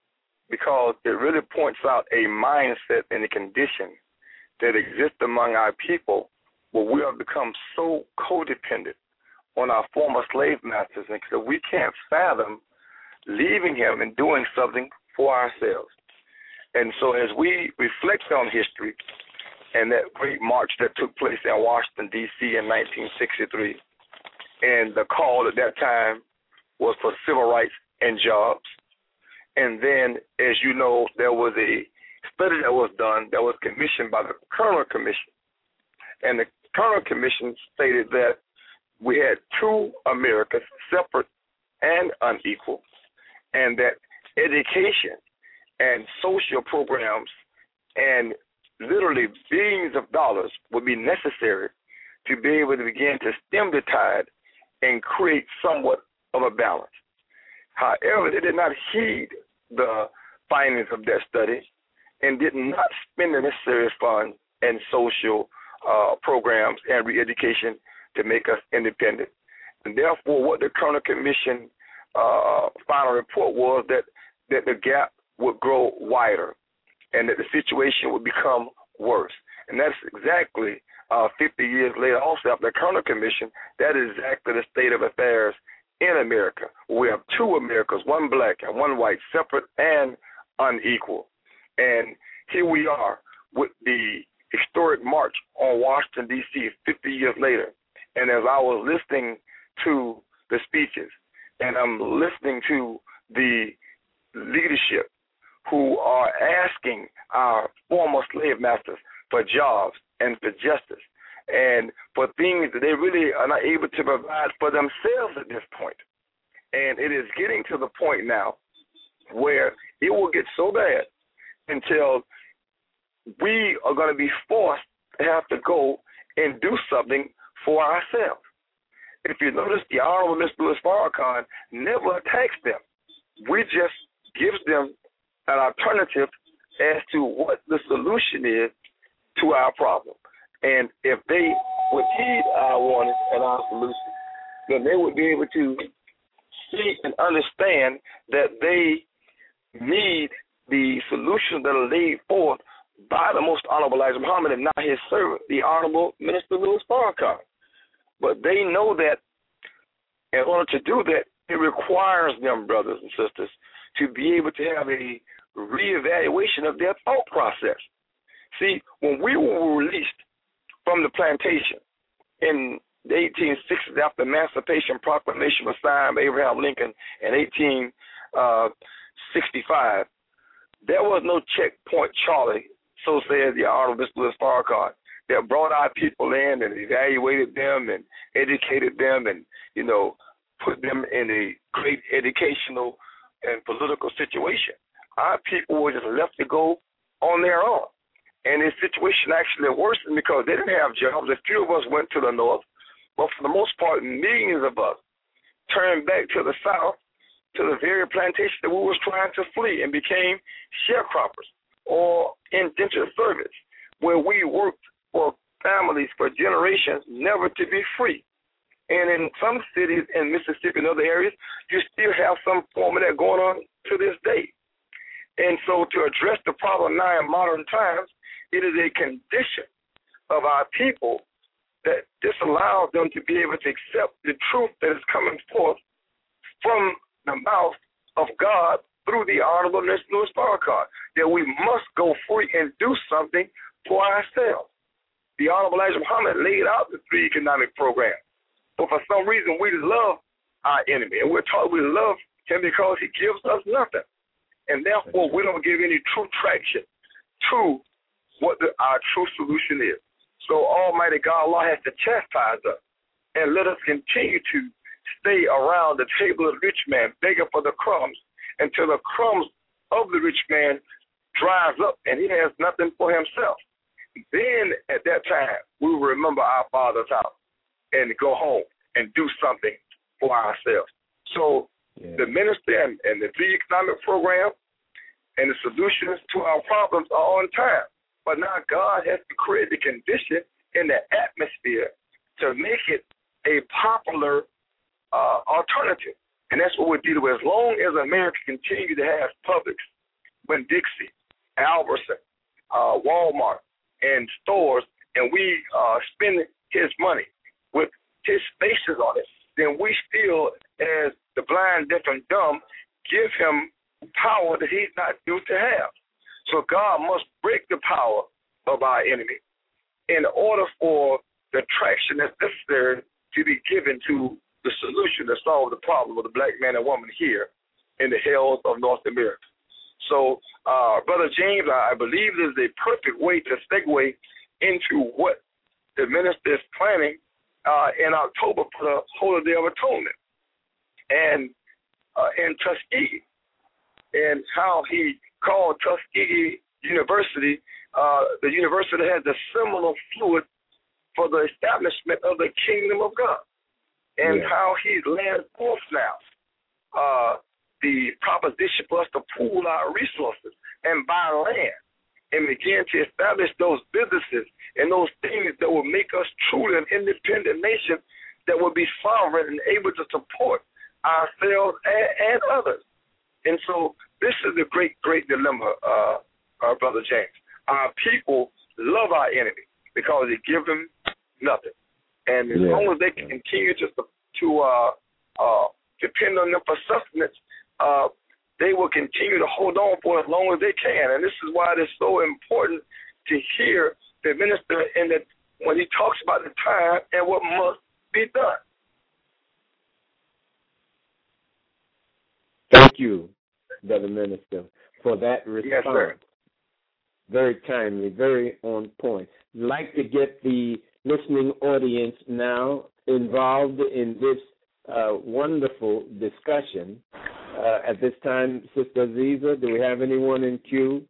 because it really points out a mindset and a condition that exists among our people where we have become so codependent on our former slave masters, and so we can't fathom leaving him and doing something for ourselves. And so as we reflect on history and that great march that took place in Washington, D C in nineteen sixty-three, and the call at that time was for civil rights and jobs. And then, as you know, there was a study that was done that was commissioned by the Kerner Commission. And the Kerner Commission stated that we had two Americas, separate and unequal, and that education and social programs and literally billions of dollars would be necessary to be able to begin to stem the tide and create somewhat of a balance. However, they did not heed the findings of that study and did not spend the necessary funds and social uh, programs and re-education to make us independent. And therefore, what the Kerner Commission uh, final report was that, that the gap would grow wider and that the situation would become worse. And that's exactly uh, fifty years later, also after the Kerner Commission, that is exactly the state of affairs in America. We have two Americas, one black and one white, separate and unequal. And here we are with the historic march on Washington, D C fifty years later. And as I was listening to the speeches and I'm listening to the leadership who are asking our former slave masters for jobs and for justice and for things that they really are not able to provide for themselves at this point. And it is getting to the point now where it will get so bad until we are going to be forced to have to go and do something for ourselves. If you notice, the Honorable Mister Louis Farrakhan never attacks them. We just gives them an alternative as to what the solution is to our problem. And if they would heed our warning and our solution, then they would be able to see and understand that they need the solutions that are laid forth by the Most Honorable Elijah Muhammad and not his servant, the Honorable Minister Louis Farrakhan. But they know that in order to do that, it requires them, brothers and sisters, to be able to have a reevaluation of their thought process. See, when we were released from the plantation in the eighteen sixties after the Emancipation Proclamation was signed by Abraham Lincoln in eighteen sixty-five, there was no checkpoint Charlie, so says the Honorable Mister Louis Farrakhan, that brought our people in and evaluated them and educated them and, you know, put them in a great educational and political situation. Our people were just left to go on their own. And the situation actually worsened because they didn't have jobs. A few of us went to the north, but for the most part, millions of us turned back to the south, to the very plantation that we was trying to flee, and became sharecroppers or indentured servants, where we worked for families for generations, never to be free. And in some cities in Mississippi and other areas, you still have some form of that going on to this day. And so to address the problem now in modern times, it is a condition of our people that disallows them to be able to accept the truth that is coming forth from the mouth of God through the Honorable Mister Louis Farrakhan, that we must go free and do something for ourselves. The Honorable Elijah Muhammad laid out the three economic programs. But for some reason, we love our enemy, and we're taught we love him because he gives us nothing. And therefore, we don't give any true traction to what the, our true solution is. So Almighty God, Allah, has to chastise us and let us continue to stay around the table of the rich man, begging for the crumbs, until the crumbs of the rich man dries up and he has nothing for himself. Then at that time, we will remember our Father's house and go home and do something for ourselves. So yeah. the minister and, and the three economic program and the solutions to our problems are on time. But now God has to create the condition in the atmosphere to make it a popular uh, alternative. And that's what we're dealing with. As long as America continues to have Publix, Winn-Dixie, Albertson, uh, Walmart, and stores, and we uh, spend his money with his faces on it, then we still, as the blind, deaf, and dumb, give him power that he's not due to have. So God must break the power of our enemy in order for the traction that's necessary to be given to the solution to solve the problem of the black man and woman here in the hills of North America. So, uh, Brother James, I believe this is a perfect way to segue into what the minister is planning Uh, in October for the Holy Day of Atonement, and uh, in Tuskegee, and how he called Tuskegee University uh, the university that has the seminal fluid for the establishment of the kingdom of God, and yeah. how he's laying forth now uh, the proposition for us to pool our resources and buy land and begin to establish those businesses and those things that will make us truly an independent nation that will be sovereign and able to support ourselves and, and others. And so this is the great, great dilemma, uh, uh, Brother James. Our people love our enemy because they give them nothing. And as yeah. long as they can continue to, to uh, uh, depend on them for sustenance, uh, they will continue to hold on for as long as they can. And this is why it is so important to hear the minister in that when he talks about the time and what must be done. Thank you, Brother Minister, for that response. Yes, sir. Very timely, very on point. I'd like to get the listening audience now involved in this uh, wonderful discussion. Uh, at this time, Sister Aziza, do we have anyone in queue?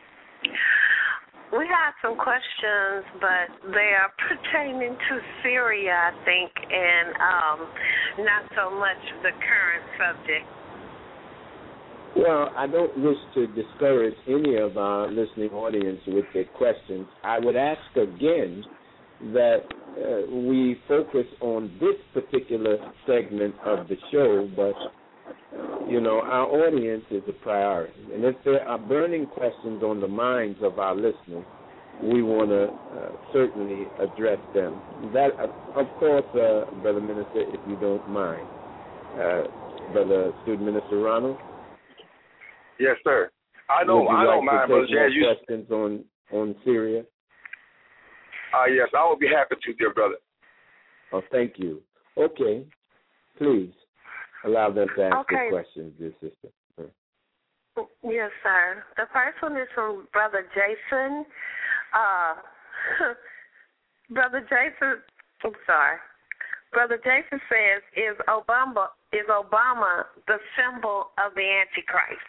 We have some questions, but they are pertaining to Syria, I think, and um, not so much the current subject. Well, I don't wish to discourage any of our listening audience with their questions. I would ask again that uh, we focus on this particular segment of the show, but you know, our audience is a priority. And if there are burning questions on the minds of our listeners, we want to uh, certainly address them. That, uh, of course, uh, Brother Minister, if you don't mind. Uh, Brother Student Minister Ronald? Yes, sir. I don't, I don't like mind, Brother Jazz. You questions on, on Syria? Uh, yes, I would be happy to, dear brother. Oh, thank you. Okay. Please allow them to ask okay. their questions, dear sister. Uh. Yes, sir. The first one is from Brother Jason. Uh, Brother Jason, I'm sorry. Brother Jason says, is Obama is Obama the symbol of the Antichrist?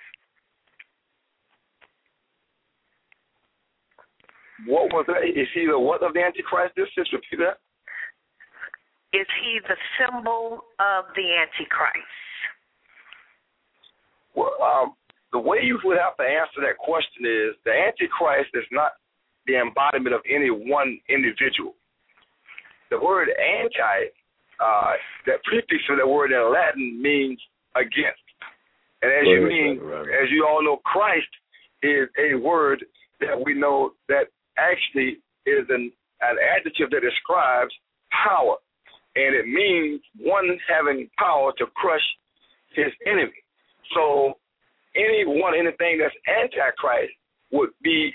What was that? Is he the what of the Antichrist? Just, just repeat that. Is he the symbol of the Antichrist? Well, um, the way you would have to answer that question is the Antichrist is not the embodiment of any one individual. The word anti, uh, that prefix of that word in Latin means against. And as you mean, as you all know, Christ is a word that we know that actually is an, an adjective that describes power. And it means one having power to crush his enemy. So anyone, anything that's antichrist would be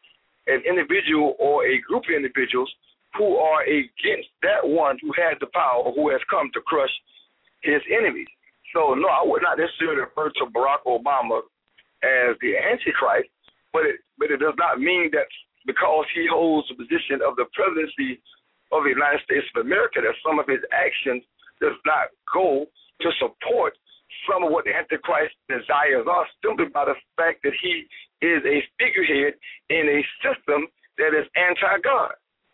an individual or a group of individuals who are against that one who has the power, who has come to crush his enemies. So, no, I would not necessarily refer to Barack Obama as the Antichrist, but it, but it does not mean that because he holds the position of the presidency of the United States of America that some of his actions does not go to support some of what the Antichrist desires are, simply by the fact that he is a figurehead in a system that is anti-God.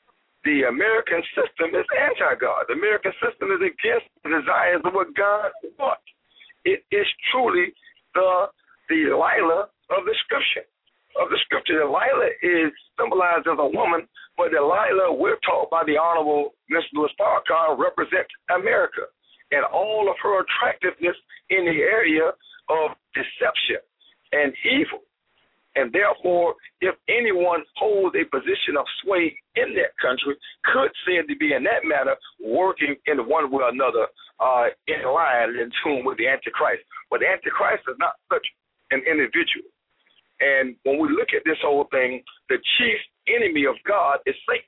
The American system is anti-God. The American system is against the desires of what God wants. It is truly the Delilah of the Scripture. Of the Scripture, Delilah is symbolized as a woman, but Delilah, we're taught by the Honorable Mister Louis Farrakhan, represents America and all of her attractiveness in the area of deception and evil. And therefore, if anyone holds a position of sway in that country, could said to be in that manner working in one way or another uh, in line, in tune with the Antichrist. But the Antichrist is not such an individual. And when we look at this whole thing, the chief enemy of God is Satan.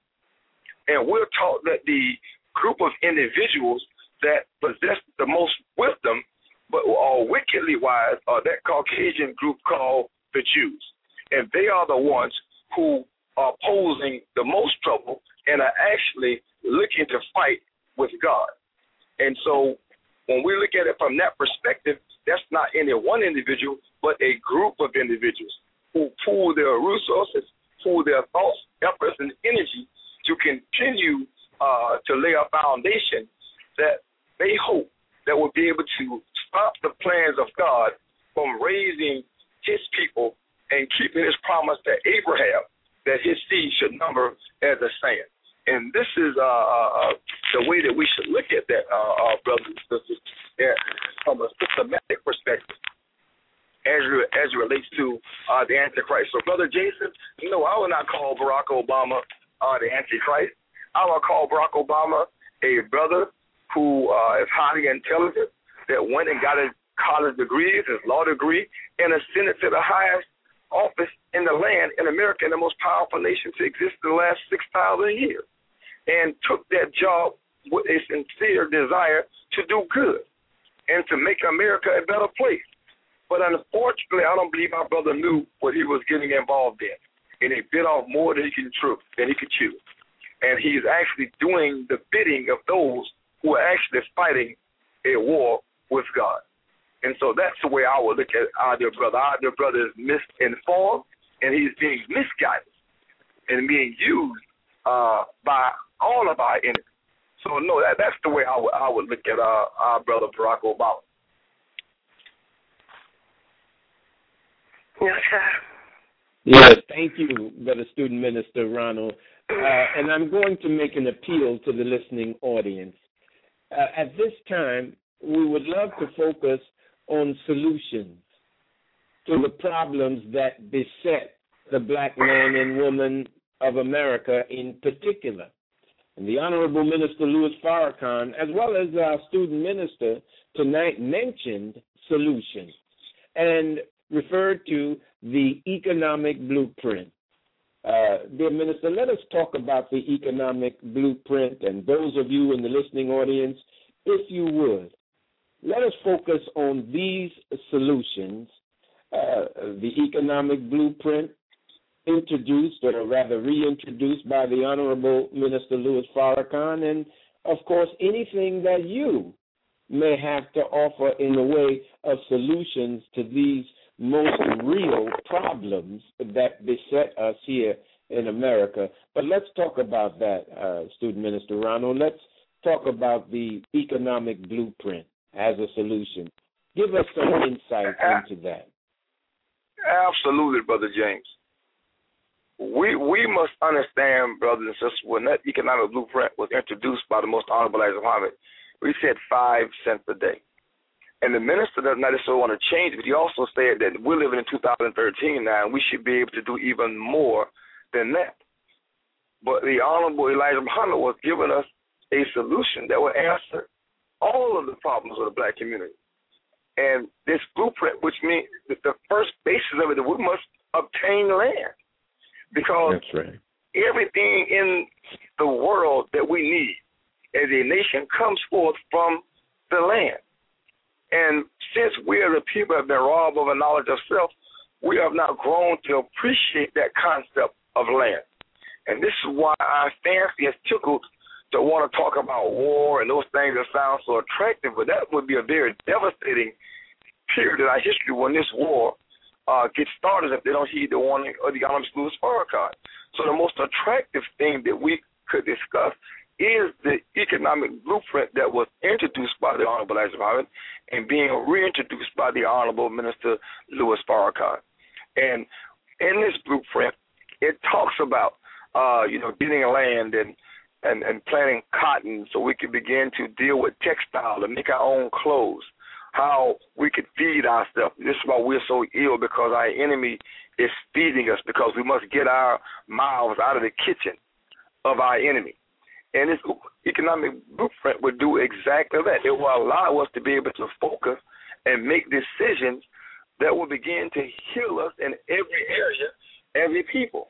And we're taught that the group of individuals that possess the most wisdom but are wickedly wise are that Caucasian group called the Jews. And they are the ones who are posing the most trouble and are actually looking to fight with God. And so when we look at it from that perspective, that's not any one individual, but a group of individuals who pool their resources, pool their thoughts, efforts, and energy to continue uh, to lay a foundation that they hope that will be able to stop the plans of God from raising his people and keeping his promise to Abraham that his seed should number as a sand. And this is uh, uh, the way that we should look at that, uh, uh, brothers and sisters, yeah, from a systematic perspective as, re- as it relates to uh, the Antichrist. So, Brother Jason, no, I would not call Barack Obama uh, the Antichrist. I would call Barack Obama a brother who uh, is highly intelligent, that went and got his college degrees, his law degree, and ascended to the highest office in the land in America, in the most powerful nation to exist in the last six thousand years, and took that job with a sincere desire to do good and to make America a better place. But unfortunately, I don't believe our brother knew what he was getting involved in, and he bit off more than he can chew, than he could chew. And he's actually doing the bidding of those who are actually fighting a war with God. And so that's the way I would look at our dear brother. Our dear brother is misinformed, and he's being misguided and being used uh, by all of our enemies. So, no, that, that's the way I would, I would look at our, our brother Barack Obama. Yes, sir. Yes, thank you, Brother Student Minister Ronald. Uh, and I'm going to make an appeal to the listening audience. Uh, at this time, we would love to focus on solutions to the problems that beset the black man and woman of America in particular. And the Honorable Minister Louis Farrakhan, as well as our student minister tonight, mentioned solutions and referred to the economic blueprint. Uh, dear Minister, let us talk about the economic blueprint, and those of you in the listening audience, if you would, let us focus on these solutions. Uh, the economic blueprint introduced, or rather reintroduced by the Honorable Minister Louis Farrakhan, and, of course, anything that you may have to offer in the way of solutions to these most real problems that beset us here in America. But let's talk about that, uh, Student Minister Ronald. Let's talk about the economic blueprint as a solution. Give us some insight into that. Absolutely, Brother James. We we must understand, brothers and sisters, when that economic blueprint was introduced by the Most Honorable Elijah Muhammad, we said five cents a day. And the minister does not necessarily want to change it, but he also said that we're living in two thousand thirteen now, and we should be able to do even more than that. But the Honorable Elijah Muhammad was giving us a solution that will answer all of the problems of the black community. And this blueprint, which means that the first basis of it, that we must obtain land. Because That's right. everything in the world that we need as a nation comes forth from the land. And since we are the people that have been robbed of a knowledge of self, we have not grown to appreciate that concept of land. And this is why our fancy has tickled to want to talk about war and those things that sound so attractive, but that would be a very devastating period in our history when this war uh, gets started if they don't heed the warning of the Honorable Louis Farrakhan. So the most attractive thing that we could discuss is the economic blueprint that was introduced by the Honorable Elijah Muhammad and being reintroduced by the Honorable Minister Louis Farrakhan. And in this blueprint, it talks about, uh, you know, getting land and, and, and planting cotton so we could begin to deal with textile and make our own clothes, how we could feed ourselves. This is why we're so ill, because our enemy is feeding us, because we must get our mouths out of the kitchen of our enemy. And this economic blueprint would do exactly that. It will allow us to be able to focus and make decisions that will begin to heal us in every area, every people.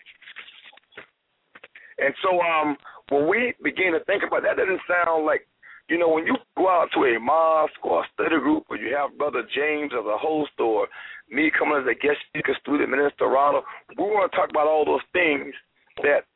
And so um, when we begin to think about that, that doesn't sound like, you know, when you go out to a mosque or a study group, or you have Brother James as a host, or me coming as a guest speaker, Student Minister Ronald, we want to talk about all those things that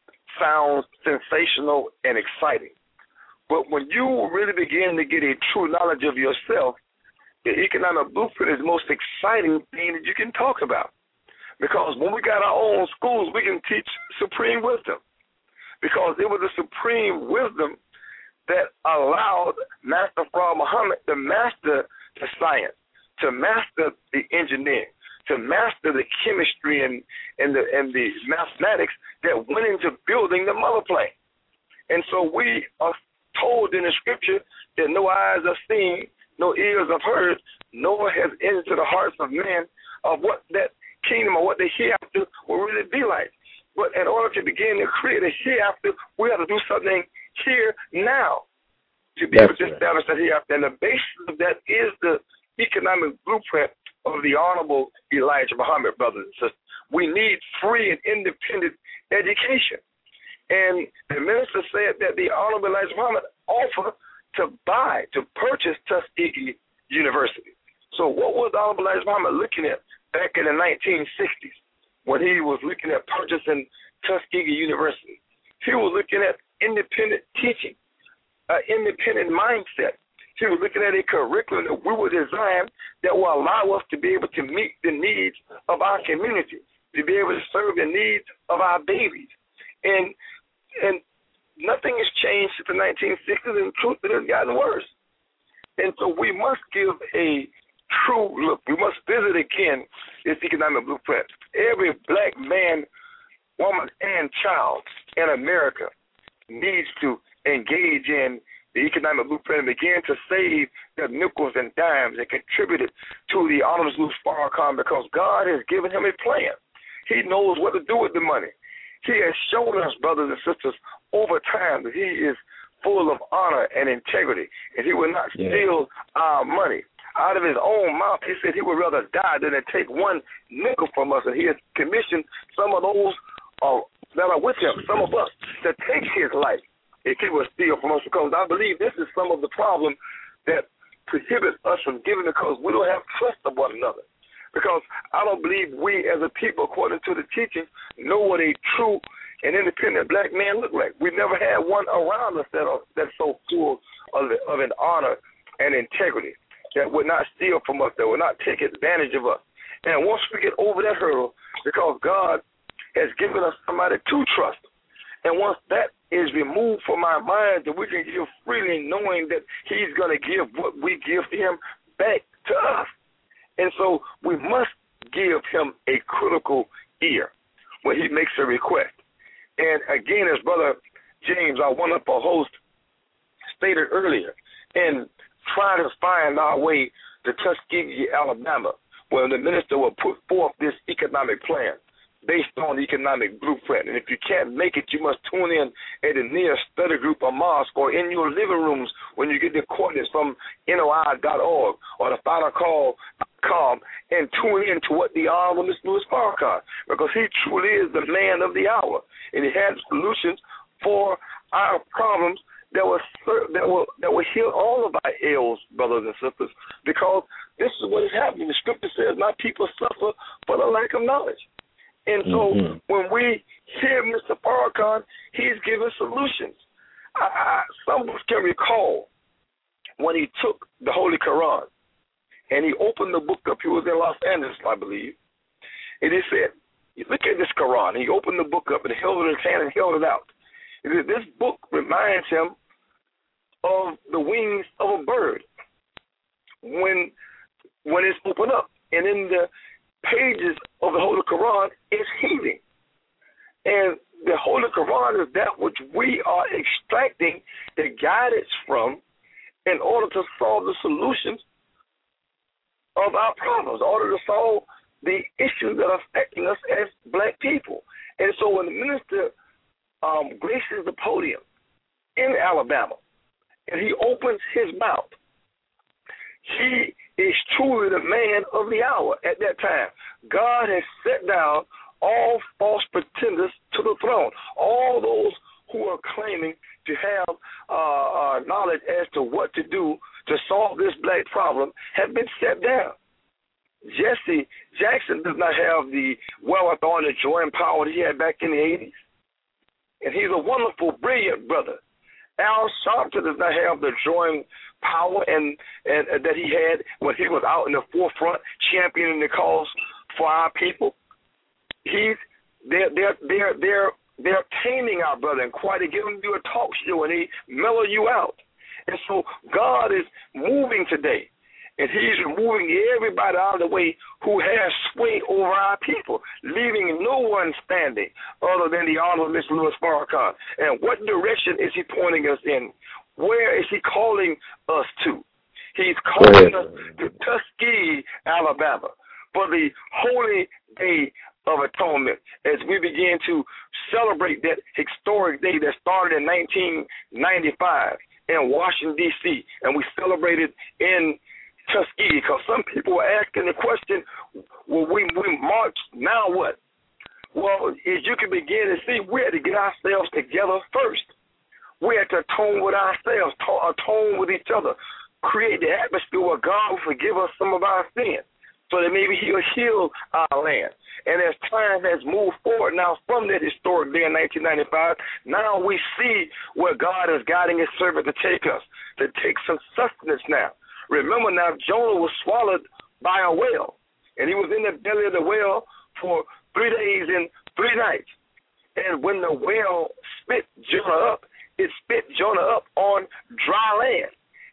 sounds sensational and exciting. But when you really begin to get a true knowledge of yourself, the economic blueprint is the most exciting thing that you can talk about. Because when we got our own schools, we can teach supreme wisdom. Because it was the supreme wisdom that allowed Master Fard Muhammad to master the science, to master the engineering, to master the chemistry and, and, the, and the mathematics that went into building the mother plane. And so we are told in the scripture that no eyes have seen, no ears have heard, nor has entered into the hearts of men of what that kingdom or what the hereafter will really be like. But in order to begin to create a hereafter, we have to do something here now to be That's able to right. establish that hereafter. And the basis of that is the economic blueprint of the Honorable Elijah Muhammad, brothers and sisters. We need free and independent education. And the minister said that the Honorable Elijah Muhammad offered to buy, to purchase Tuskegee University. So what was the Honorable Elijah Muhammad looking at back in the nineteen sixties when he was looking at purchasing Tuskegee University? He was looking at independent teaching, an independent mindset. He was looking at a curriculum that we will design that will allow us to be able to meet the needs of our community, to be able to serve the needs of our babies. And and nothing has changed since the nineteen sixties, and truth, it has gotten worse. And so we must give a true look. We must visit again this economic blueprint. Every black man, woman, and child in America needs to engage in the economic blueprint and began to save their nickels and dimes and contributed to the Artemis Louis Farrakhan because God has given him a plan. He knows what to do with the money. He has shown us, brothers and sisters, over time that he is full of honor and integrity, and he will not yeah. steal our money. Out of his own mouth, he said he would rather die than to take one nickel from us, and he has commissioned some of those uh, that are with him, some of us, to take his life if he will steal from us, because I believe this is some of the problem that prohibits us from giving, because we don't have trust of one another. Because I don't believe we as a people, according to the teachings, know what a true and independent black man look like. We never had one around us that are, that's so full of, of an honor and integrity, that would not steal from us, that would not take advantage of us. And once we get over that hurdle, because God has given us somebody to trust, and once that is removed from our minds, that we can give freely, knowing that he's going to give what we give him back to us. And so we must give him a critical ear when he makes a request. And again, as Brother James, our wonderful host, stated earlier, and try to find our way to Tuskegee, Alabama, where the minister will put forth this economic plan based on the economic blueprint. And if you can't make it, you must tune in at a near study group or mosque, or in your living rooms when you get the coordinates from N O I dot org or the final call dot com, and tune in to what the Honorable Mister Louis Farrakhan, because he truly is the man of the hour, and he has solutions for our problems that will that will that will heal all of our ills, brothers and sisters, because this is what is happening. The scripture says, "My people suffer for the lack of knowledge." And so mm-hmm. when we hear Mister Farrakhan, he's giving solutions. I, I, some of us can recall when he took the Holy Quran and he opened the book up. He was in Los Angeles, I believe, and he said, "Look at this Quran." He opened the book up and held it in his hand and held it out. He said, "This book reminds him of the wings of a bird when when it's opened up, and in the pages of the Holy Quran is healing. And the Holy Quran is that which we are extracting the guidance from in order to solve the solutions of our problems, in order to solve the issues that are affecting us as black people." And so when the minister um, graces the podium in Alabama and he opens his mouth, he is truly the man of the hour at that time. God has set down all false pretenders to the throne. All those who are claiming to have uh, uh, knowledge as to what to do to solve this black problem have been set down. Jesse Jackson does not have the wherewithal and the joy and power that he had back in the eighties. And he's a wonderful, brilliant brother. Al Sharpton does not have the drawing power and, and uh, that he had when he was out in the forefront championing the cause for our people. He's they're they're they're they're they're taming our brother and quite to give him do a talk show and they mellow you out. And so God is moving today, and he's removing everybody out of the way who has sway over our people, leaving no one standing other than the Honorable Mister Louis Farrakhan. And what direction is he pointing us in? Where is he calling us to? He's calling us to Tuskegee, Alabama, for the holy day of atonement, as we begin to celebrate that historic day that started in nineteen ninety-five in Washington, D C, and we celebrated in Tuskegee, because some people were asking the question, well, we, we marched, now what? Well, as you can begin to see, we had to get ourselves together first. We had to atone with ourselves, atone with each other, create the atmosphere where God will forgive us some of our sins, so that maybe he'll heal our land. And as time has moved forward now from that historic day in nineteen ninety-five, now we see where God is guiding his servant to take us, to take some sustenance now. Remember now, Jonah was swallowed by a whale, and he was in the belly of the whale for three days and three nights. And when the whale spit Jonah up, it spit Jonah up on dry land.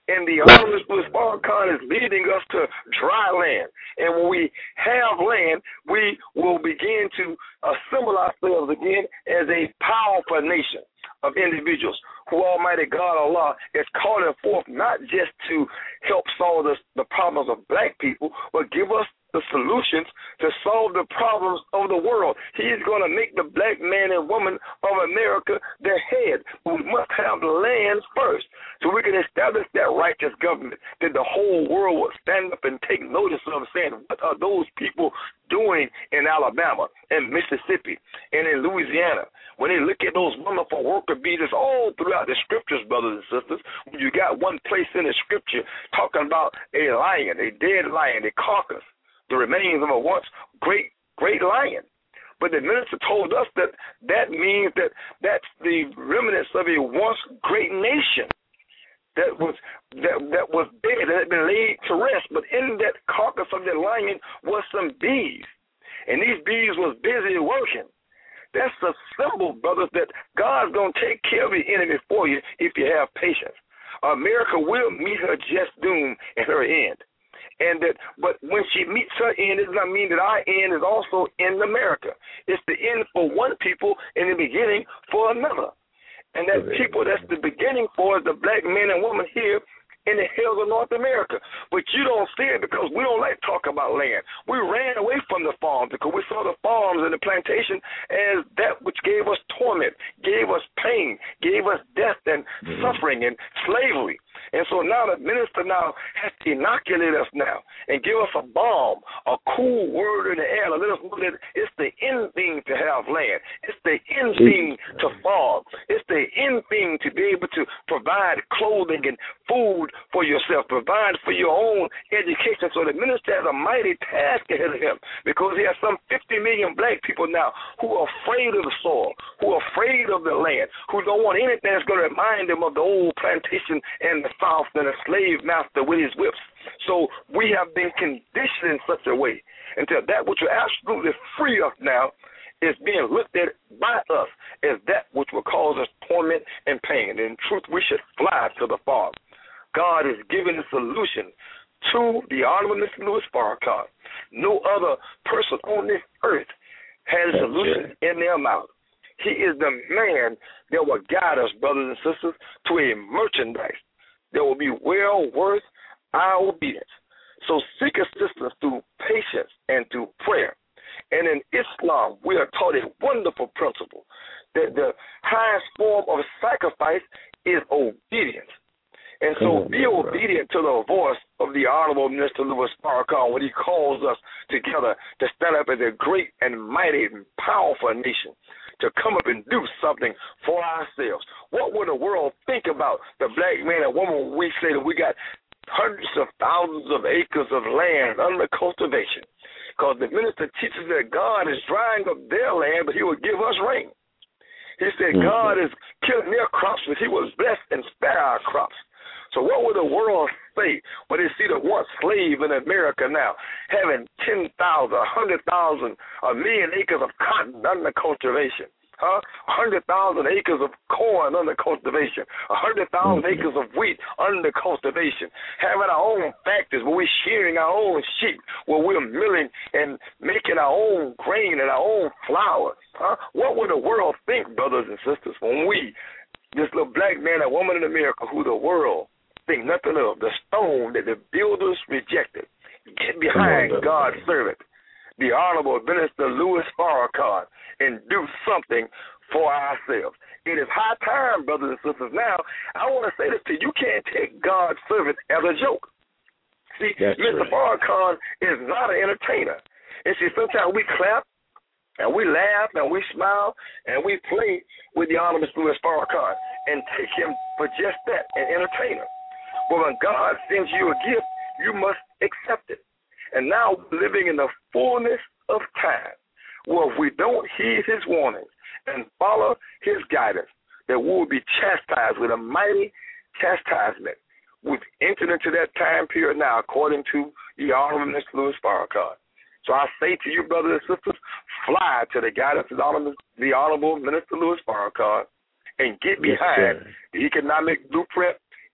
And the Honorable Louis Farrakhan is leading us to dry land. And when we have land, we will begin to assemble ourselves again as a powerful nation of individuals who Almighty God Allah is calling forth not just to help solve the, the problems of black people, but give us the solutions to solve the problems of the world. He is going to make the black man and woman of America their head. We must have the lands first so we can establish that righteous government that the whole world will stand up and take notice of, saying, what are those people doing in Alabama and Mississippi and in Louisiana? When they look at those wonderful worker bees all throughout the scriptures, brothers and sisters, when you got one place in the scripture talking about a lion, a dead lion, a carcass, the remains of a once great, great lion. But the minister told us that that means that that's the remnants of a once great nation that was that, that was dead and had been laid to rest. But in that carcass of that lion was some bees, and these bees was busy working. That's a symbol, brothers, that God's going to take care of your enemy for you if you have patience. America will meet her just doom at her end. And that, but when she meets her end, it does not mean that our end is also in America. It's the end for one people and the beginning for another. And that people that's the beginning for is the black man and woman here in the hills of North America. But you don't see it because we don't like to talk about land. We ran away from the farms because we saw the farms and the plantation as that which gave us torment, gave us pain, gave us death and mm-hmm. suffering and slavery. And so now the minister now has to inoculate us now and give us a balm, a cool word in the air to let us know that it's the end thing to have land. It's the end thing to farm. It's the end thing to be able to provide clothing and food for yourself, provide for your own education. So the minister has a mighty task ahead of him because he has some fifty million black people now who are afraid of the soil, who are afraid of the land, who don't want anything that's going to remind them of the old plantation and the South than a slave master with his whips. So we have been conditioned in such a way until that which will absolutely free us now is being looked at by us as that which will cause us torment and pain. And in truth, we should fly to the Father. God is giving the solution to the Honorable Mister Louis Farrakhan. No other person on this earth has a solution in their mouth. He is the man that will guide us, brothers and sisters, to a merchandise that will be well worth our obedience. So seek assistance through patience and through prayer. And in Islam, we are taught a wonderful principle that the highest form of sacrifice is obedience. And so be obedient to the voice of the Honorable Mister Louis Farrakhan when he calls us together to stand up as a great and mighty and powerful nation, to come up and do something for ourselves. What would the world think about the black man and woman when we say that we got hundreds of thousands of acres of land under cultivation? Because the minister teaches that God is drying up their land, but he will give us rain. He said mm-hmm. God is killing their crops, but he will bless and spare our crops. So what would the world say when they see the once slave in America now having ten thousand, one hundred thousand, a million acres of cotton under cultivation? Huh? one hundred thousand acres of corn under cultivation, one hundred thousand mm-hmm. acres of wheat under cultivation, having our own factories where we're shearing our own sheep, where we're milling and making our own grain and our own flour. Huh? What would the world think, brothers and sisters, when we, this little black man and woman in America who the world think nothing of, the stone that the builders rejected, get behind on, God's servant, the Honorable Minister Louis Farrakhan, and do something for ourselves. It is high time, brothers and sisters. Now, I want to say this to you. You can't take God's servant as a joke. See, That's Mister Right. Farrakhan is not an entertainer. And see, sometimes we clap, and we laugh, and we smile, and we play with the Honorable Mister Louis Farrakhan and take him for just that, an entertainer. But when God sends you a gift, you must accept it. And now we're living in the fullness of time, where if we don't heed his warnings and follow his guidance, that we will be chastised with a mighty chastisement. We've entered into that time period now, according to the Honorable Mister Louis Farrakhan. So I say to you, brothers and sisters, fly to the guidance of the Honorable Minister Louis Farrakhan and get behind yes, the economic blueprint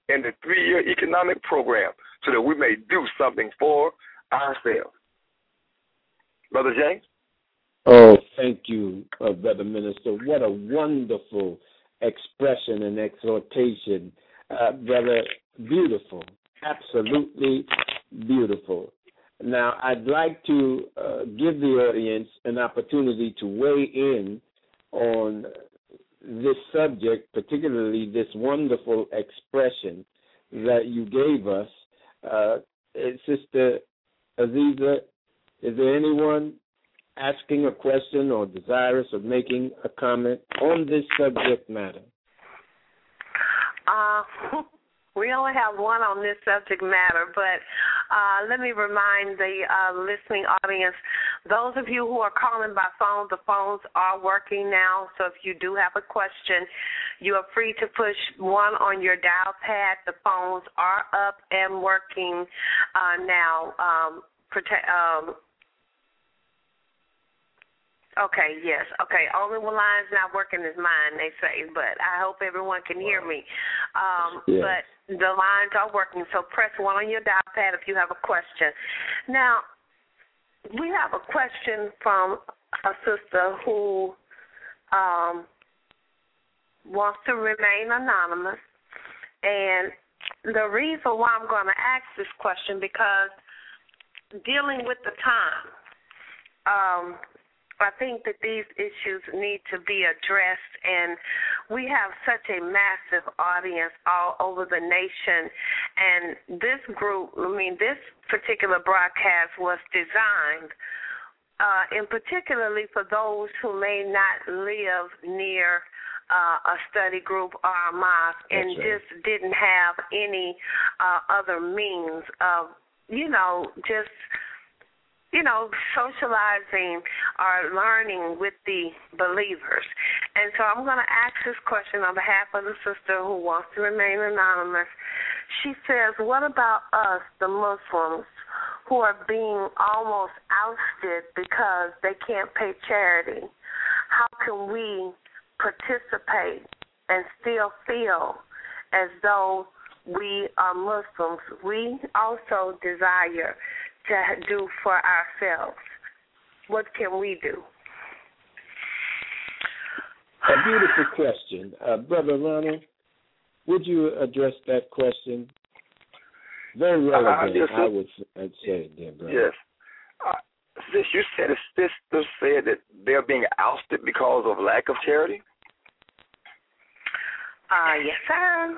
in the three-year economic program so that we may do something for ourselves. Brother James? Oh, thank you, uh, Brother Minister. What a wonderful expression and exhortation. Uh, brother, beautiful, absolutely beautiful. Now, I'd like to uh, give the audience an opportunity to weigh in on this subject, particularly this wonderful expression that you gave us. Uh, Sister Aziza, is there anyone asking a question or desirous of making a comment on this subject matter? Uh, we only have one on this subject matter, but uh, let me remind the uh, listening audience, those of you who are calling by phone, the phones are working now, so if you do have a question, you are free to push one on your dial pad. The phones are up and working uh, now. Um, protect, um, Okay, yes. Okay, only one line's not working is mine, they say, but I hope everyone can hear me. Um, yeah. But the lines are working, so press one on your dial pad if you have a question. Now, we have a question from a sister who um, wants to remain anonymous, and the reason why I'm going to ask this question, because dealing with the time, um, I think that these issues need to be addressed, and we have such a massive audience all over the nation, and this group, I mean, this particular broadcast was designed uh, in particularly for those who may not live near uh, a study group or a mosque and right. just didn't have any uh, other means of, you know, just you know, socializing or learning with the believers. And so I'm going to ask this question on behalf of the sister who wants to remain anonymous. She says, what about us, the Muslims, who are being almost ousted because they can't pay charity? How can we participate and still feel as though we are Muslims? We also desire to do for ourselves. What can we do? A beautiful question. Uh, Brother Ronald, would you address that question? Very relevant, uh, I would I'd say, dear brother. Yes. Uh, sis, you said it's this, this said that they're being ousted because of lack of charity? Uh, yes, sir.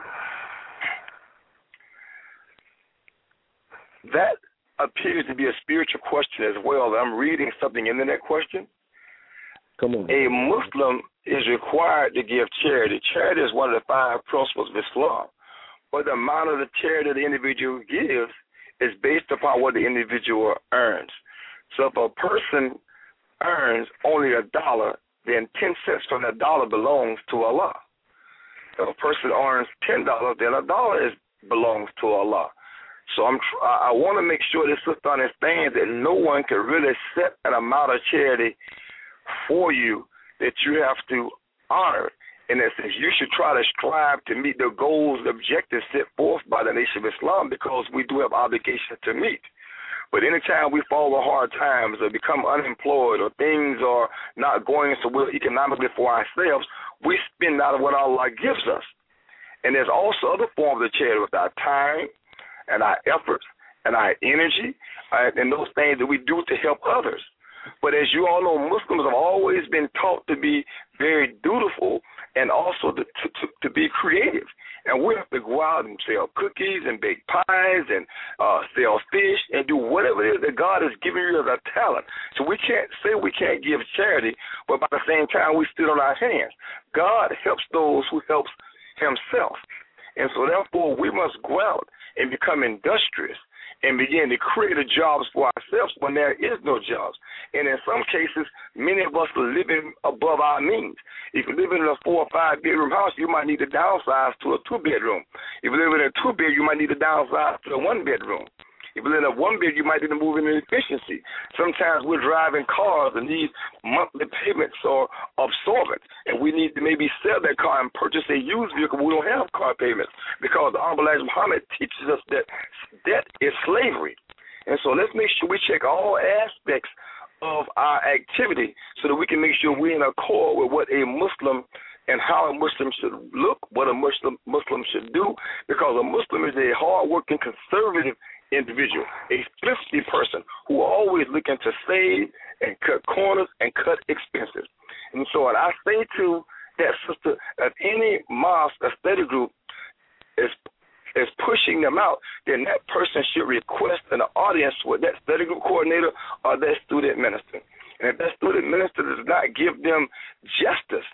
That appears to be a spiritual question as well. I'm reading something into that question. Come on. A Muslim is required to give charity. Charity is one of the five principles of Islam. But the amount of the charity the individual gives is based upon what the individual earns. So if a person earns only a dollar, then ten cents from that dollar belongs to Allah. If a person earns ten dollars, then a dollar is, belongs to Allah. So I'm, I want to make sure this sister understands that no one can really set an amount of charity for you that you have to honor. In essence, you should try to strive to meet the goals, the objectives set forth by the Nation of Islam, because we do have obligations to meet. But anytime we fall on hard times or become unemployed or things are not going so well economically for ourselves, we spend out of what Allah gives us. And there's also other forms of charity with our time and our efforts and our energy uh, and those things that we do to help others. But as you all know, Muslims have always been taught to be very dutiful and also to, to, to, to be creative. And we have to go out and sell cookies and bake pies and uh, sell fish and do whatever it is that God has given you as a talent. So we can't say we can't give charity, but by the same time we sit on our hands. God helps those who helps himself. And so therefore we must go out and become industrious and begin to create jobs for ourselves when there is no jobs. And in some cases, many of us are living above our means. If you live in a four or five bedroom house, you might need to downsize to a two bedroom. If you live in a two bedroom, you might need to downsize to a one bedroom. If you live in a one bed, you might need to move in efficiency. Sometimes we're driving cars and these monthly payments are absorbent, and we need to maybe sell that car and purchase a used vehicle. We don't have car payments because the Honorable Elijah Muhammad teaches us that debt is slavery. And so let's make sure we check all aspects of our activity so that we can make sure we're in accord with what a Muslim and how a Muslim should look, what a Muslim Muslim should do, because a Muslim is a hard-working, conservative individual, a thrifty person who are always looking to save and cut corners and cut expenses. And so what I say to that sister, if any mosque or study group is is pushing them out, then that person should request an audience with that study group coordinator or that student minister. And if that student minister does not give them justice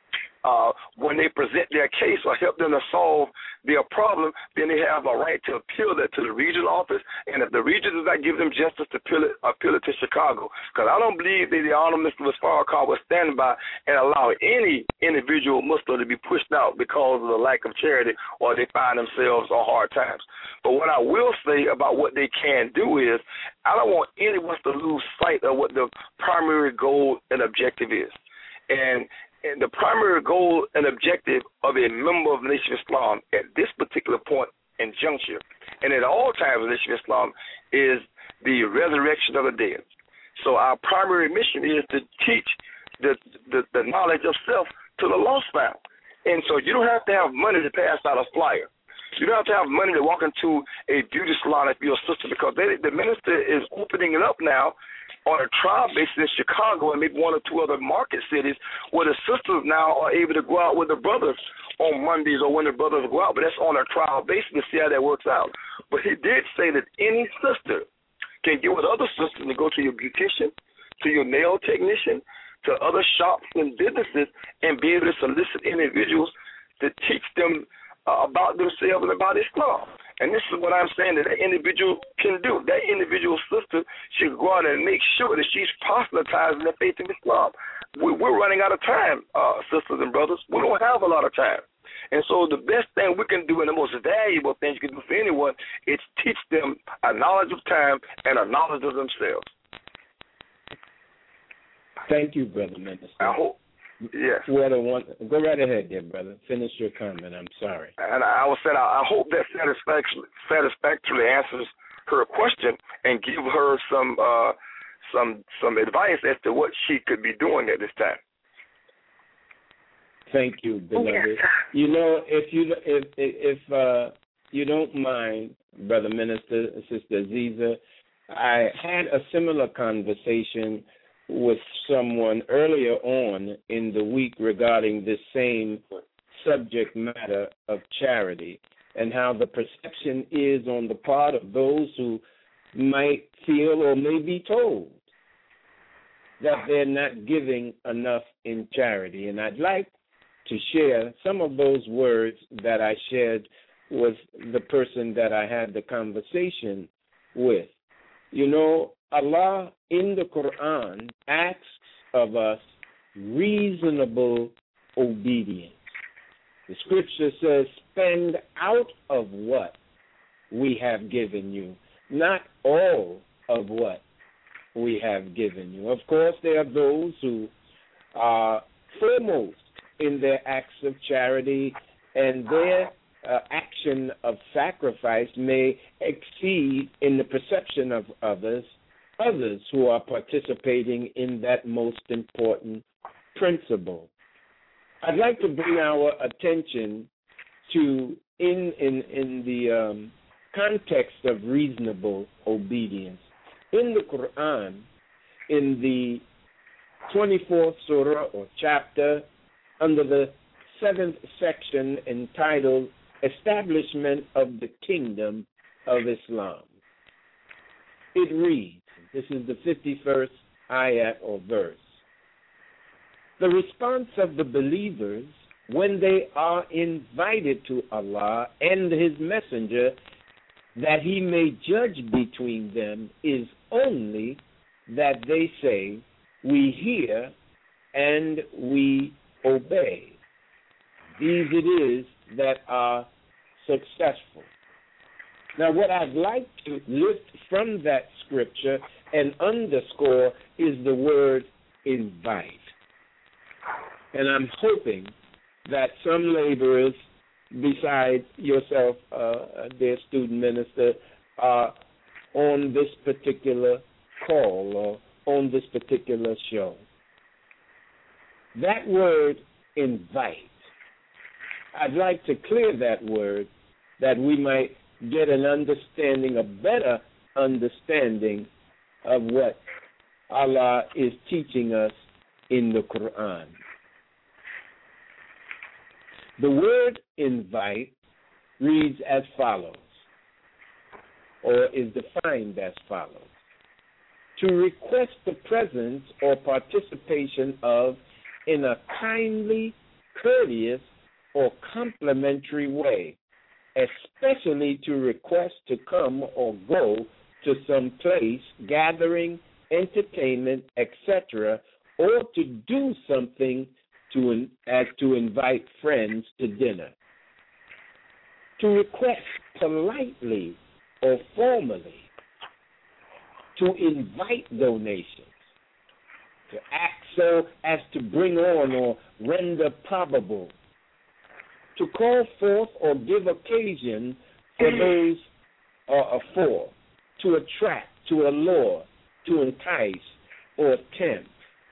uh, when they present their case or help them to solve their problem, then they have a right to appeal that to the regional office. And if the region does not give them justice, to appeal it, appeal it to Chicago. Because I don't believe that the Honorable Mister Farrakhan was standing by and allow any individual Muslim to be pushed out because of the lack of charity or they find themselves on hard times. But what I will say about what they can do is I don't want anyone to lose sight of what the primary goal and objective is. And And the primary goal and objective of a member of the Nation of Islam at this particular point and juncture, and at all times of the Nation of Islam, is the resurrection of the dead. So our primary mission is to teach the, the, the knowledge of self to the lost now. And so you don't have to have money to pass out a flyer. You don't have to have money to walk into a beauty salon if you're a sister, because they, the minister is opening it up now on a trial basis in Chicago and maybe one or two other market cities where the sisters now are able to go out with the brothers on Mondays or when the brothers go out, but that's on a trial basis to see how that works out. But he did say that any sister can get with other sisters and go to your beautician, to your nail technician, to other shops and businesses and be able to solicit individuals to teach them uh, about themselves and about Islam. And this is what I'm saying that that individual can do. That individual sister should go out and make sure that she's proselytizing the faith of Islam. We're running out of time, uh, sisters and brothers. We don't have a lot of time. And so the best thing we can do and the most valuable thing you can do for anyone is teach them a knowledge of time and a knowledge of themselves. Thank you, Brother Minister. I hope. Yes. One, go right ahead there, brother. Finish your comment. I'm sorry. And I was saying, I hope that satisfactorily, satisfactorily answers her question and give her some uh, some some advice as to what she could be doing at this time. Thank you, beloved. Yes. You know, if you if if uh, you don't mind, Brother Minister, Sister Aziza, I had a similar conversation with someone earlier on in the week regarding this same subject matter of charity and how the perception is on the part of those who might feel or may be told that they're not giving enough in charity. And I'd like to share some of those words that I shared with the person that I had the conversation with. You know, Allah in the Quran asks of us reasonable obedience. The scripture says, spend out of what we have given you, not all of what we have given you. Of course, there are those who are foremost in their acts of charity, and their uh, action of sacrifice may exceed in the perception of others others who are participating in that most important principle. I'd like to bring our attention to, in in, in the um, context of reasonable obedience. In the Quran, in the twenty-fourth surah or chapter, under the seventh section entitled Establishment of the Kingdom of Islam, it reads, this is the fifty-first ayat or verse. The response of the believers when they are invited to Allah and His Messenger that He may judge between them is only that they say, we hear and we obey. These it is that are successful. Now, what I'd like to lift from that scripture and underscore is the word invite. And I'm hoping that some laborers, besides yourself, uh, dear student minister, are on this particular call or on this particular show. That word invite, I'd like to clear that word that we might get an understanding, a better understanding of what Allah is teaching us in the Quran. The word invite reads as follows, or is defined as follows: to request the presence or participation of in a kindly, courteous, or complimentary way, especially to request to come or go to some place, gathering, entertainment, et cetera, or to do something to as to invite friends to dinner. To request politely or formally, to invite donations, to act so as to bring on or render probable, to call forth or give occasion for those uh, for, to attract, to allure, to entice, or tempt.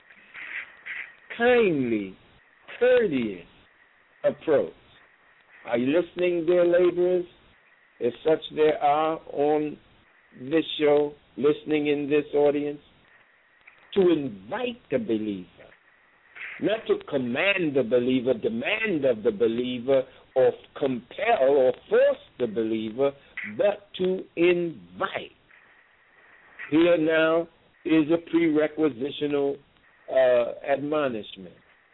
Kindly, courteous approach. Are you listening, dear laborers? If such there are on this show, listening in this audience, to invite the believer, not to command the believer, demand of the believer, or compel or force the believer, but to invite. Here now is a prerequisitional uh, admonishment.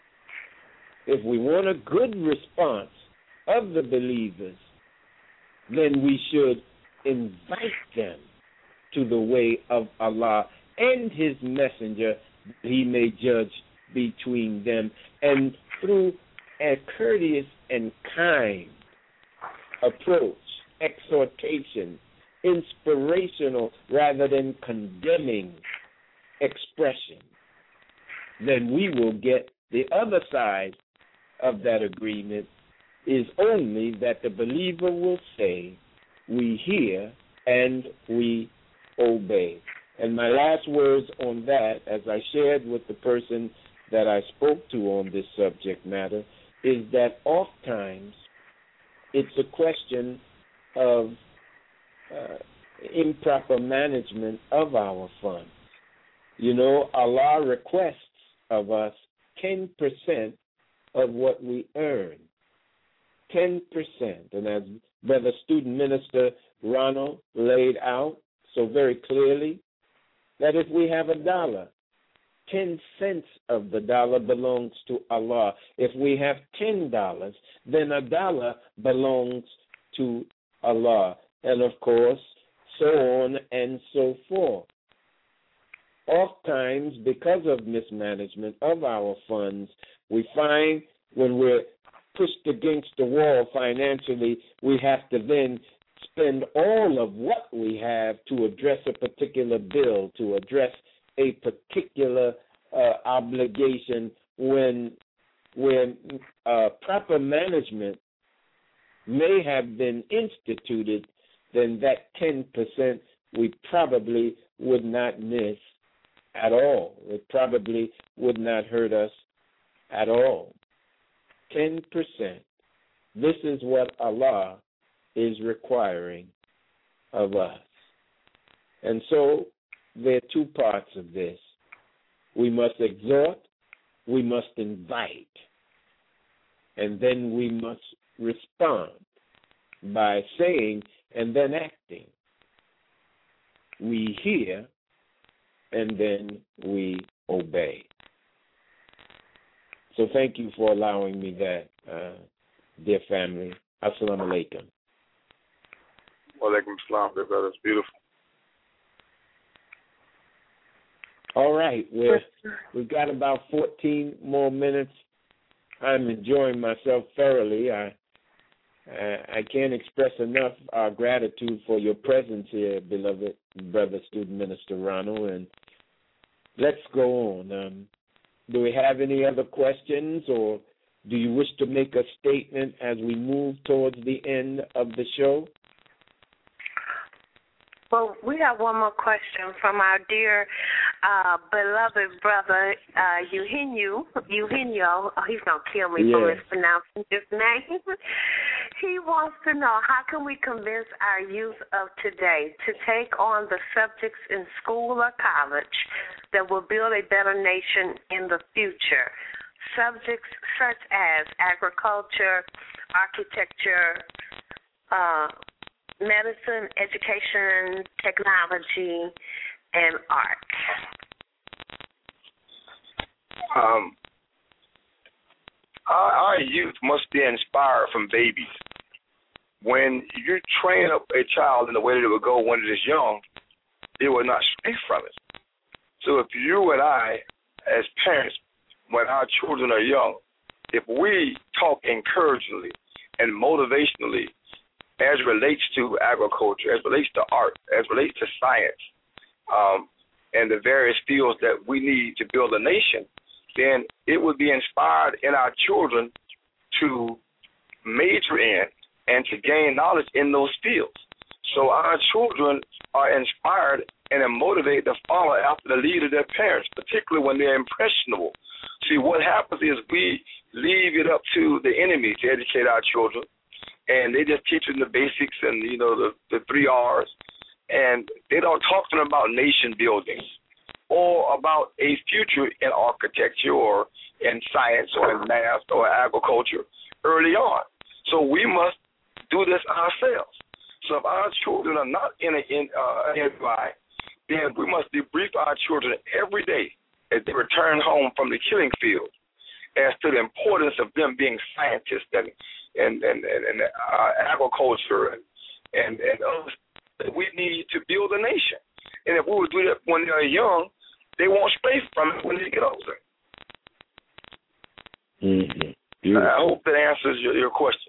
If we want a good response of the believers, then we should invite them to the way of Allah and His messenger, that He may judge between them, and through a courteous and kind approach, exhortation, inspirational rather than condemning expression, then we will get the other side of that agreement, is only that the believer will say, we hear and we obey. And my last words on that, as I shared with the person that I spoke to on this subject matter, is that oftentimes it's a question of uh, improper management of our funds. You know, Allah requests of us ten percent of what we earn. ten percent. And as Brother Student Minister Ronald laid out so very clearly, that if we have a dollar, ten cents of the dollar belongs to Allah. If we have ten dollars, then a dollar belongs to Allah. And of course, so on and so forth. Oftentimes, because of mismanagement of our funds, we find when we're pushed against the wall financially, we have to then spend all of what we have to address a particular bill, to address a particular uh, obligation, when when uh, proper management may have been instituted, then that ten percent we probably would not miss at all. It probably would not hurt us at all. ten percent. This is what Allah is requiring of us. And so there are two parts of this. We must exhort, we must invite, and then we must respond by saying and then acting. We hear and then we obey. So thank you for allowing me that, uh, dear family. Assalamu alaikum. Wa alaikum salam, dear brother. It's beautiful. All right, we're, we've got about fourteen more minutes. I'm enjoying myself thoroughly. I Uh, I can't express enough our gratitude for your presence here, beloved brother, student minister Ronald. And let's go on. Um, do we have any other questions, or do you wish to make a statement as we move towards the end of the show? Well, we have one more question from our dear, uh, beloved brother, uh, Eugenio. Eugenio, oh, he's going to kill me yeah. for mispronouncing his name. He wants to know, how can we convince our youth of today to take on the subjects in school or college that will build a better nation in the future? Subjects such as agriculture, architecture, uh, medicine, education, technology, and art. Um, our, our youth must be inspired from babies. When you train up a child in the way that it will go when it is young, it will not stray from it. So if you and I, as parents, when our children are young, if we talk encouragingly and motivationally as relates to agriculture, as relates to art, as relates to science, um, and the various fields that we need to build a nation, then it would be inspired in our children to major in and to gain knowledge in those fields. So our children are inspired and are motivated to follow after the lead of their parents, particularly when they're impressionable. See, what happens is we leave it up to the enemy to educate our children, and they just teach them the basics and, you know, the, the three R's, and they don't talk to them about nation building or about a future in architecture or in science or in math or agriculture early on. So we must do this ourselves. So if our children are not in a in, uh, N Y, then we must debrief our children every day as they return home from the killing field as to the importance of them being scientists and and and, and, and uh, agriculture and and, and others that we need to build a nation. And if we would do that when they're young, they won't stray from it when they get older. Mm-hmm. I hope that answers your, your question.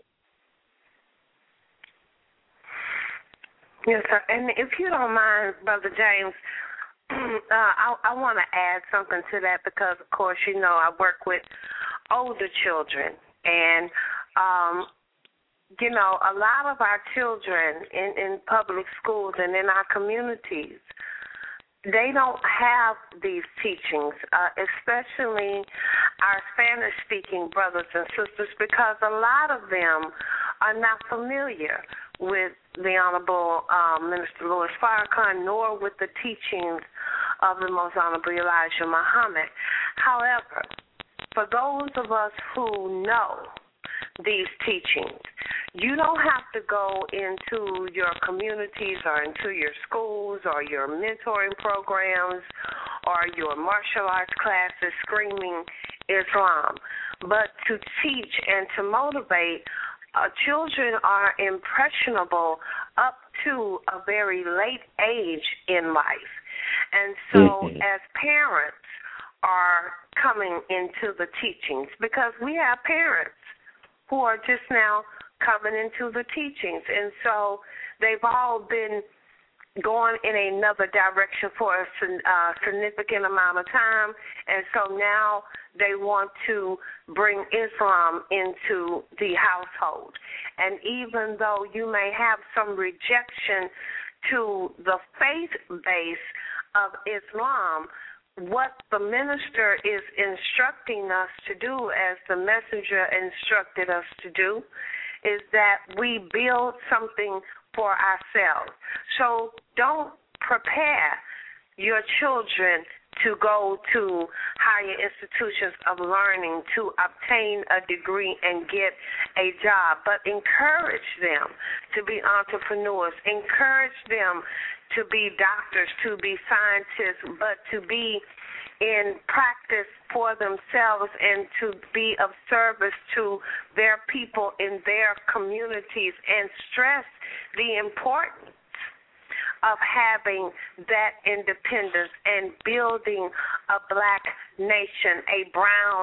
Yes, sir. And if you don't mind, Brother James, uh, I, I want to add something to that because, of course, you know, I work with older children. And, um, you know, a lot of our children in, in public schools and in our communities, they don't have these teachings, uh, especially our Spanish-speaking brothers and sisters, because a lot of them are not familiar with the Honorable um, Minister Louis Farrakhan, nor with the teachings of the Most Honorable Elijah Muhammad. However, for those of us who know these teachings, you don't have to go into your communities or into your schools or your mentoring programs or your martial arts classes screaming Islam, but to teach and to motivate. Uh, children are impressionable up to a very late age in life. And so mm-hmm. as parents are coming into the teachings, because we have parents who are just now coming into the teachings, and so they've all been going in another direction for a uh, significant amount of time, and so now they want to bring Islam into the household. And even though you may have some rejection to the faith base of Islam, what the minister is instructing us to do, as the messenger instructed us to do, is that we build something for ourselves. So don't prepare your children to go to higher institutions of learning to obtain a degree and get a job, but encourage them to be entrepreneurs, encourage them to be doctors, to be scientists, but to be in practice for themselves and to be of service to their people in their communities, and stress the importance of having that independence and building a black nation, a brown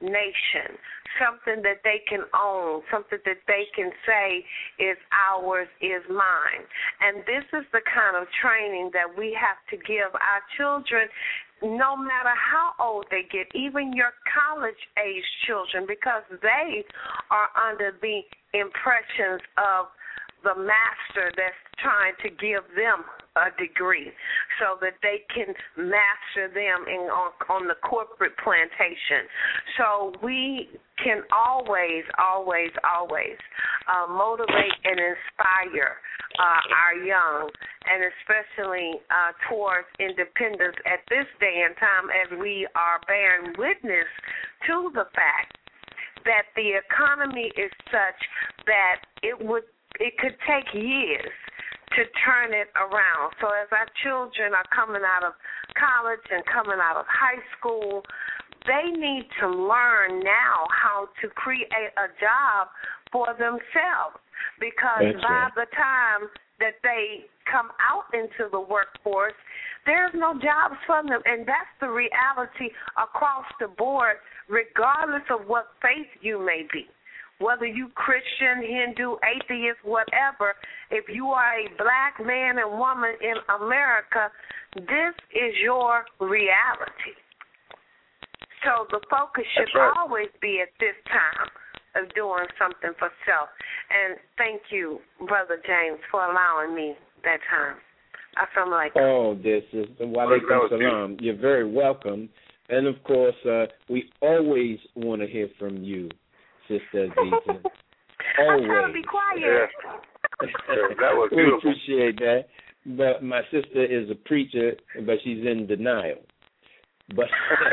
nation, something that they can own, something that they can say is ours, is mine. And this is the kind of training that we have to give our children, no matter how old they get, even your college-age children, because they are under the impressions of the master that's trying to give them a degree so that they can master them in, on, on the corporate plantation. So we can always, always, always uh, motivate and inspire uh, our young, and especially uh, towards independence at this day and time, as we are bearing witness to the fact that the economy is such that it would it could take years to turn it around. So as our children are coming out of college and coming out of high school, they need to learn now how to create a job for themselves, because That's by right. the time that they come out into the workforce, there's no jobs for them, and that's the reality across the board, regardless of what faith you may be. Whether you Christian, Hindu, atheist, whatever, if you are a black man and woman in America, this is your reality. So the focus should right. always be at this time of doing something for self. And thank you, Brother James, for allowing me that time. I feel like Oh, this is wa alaikum salam. You're very welcome. And, of course, uh, we always want to hear from you, Sister Aziza. I'm trying to be quiet. Yeah. That was beautiful. We appreciate that. But my sister is a preacher, but she's in denial. But,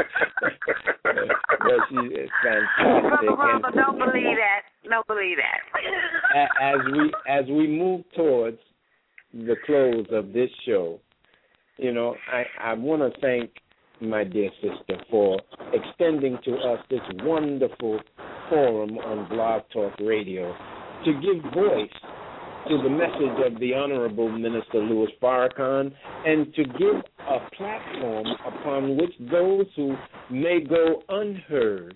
but she is fantastic. Brother Robert, don't believe that. Don't believe that. As we as we move towards the close of this show, you know, I, I want to thank my dear sister for extending to us this wonderful forum on Blog Talk Radio to give voice to the message of the Honorable Minister Louis Farrakhan, and to give a platform upon which those who may go unheard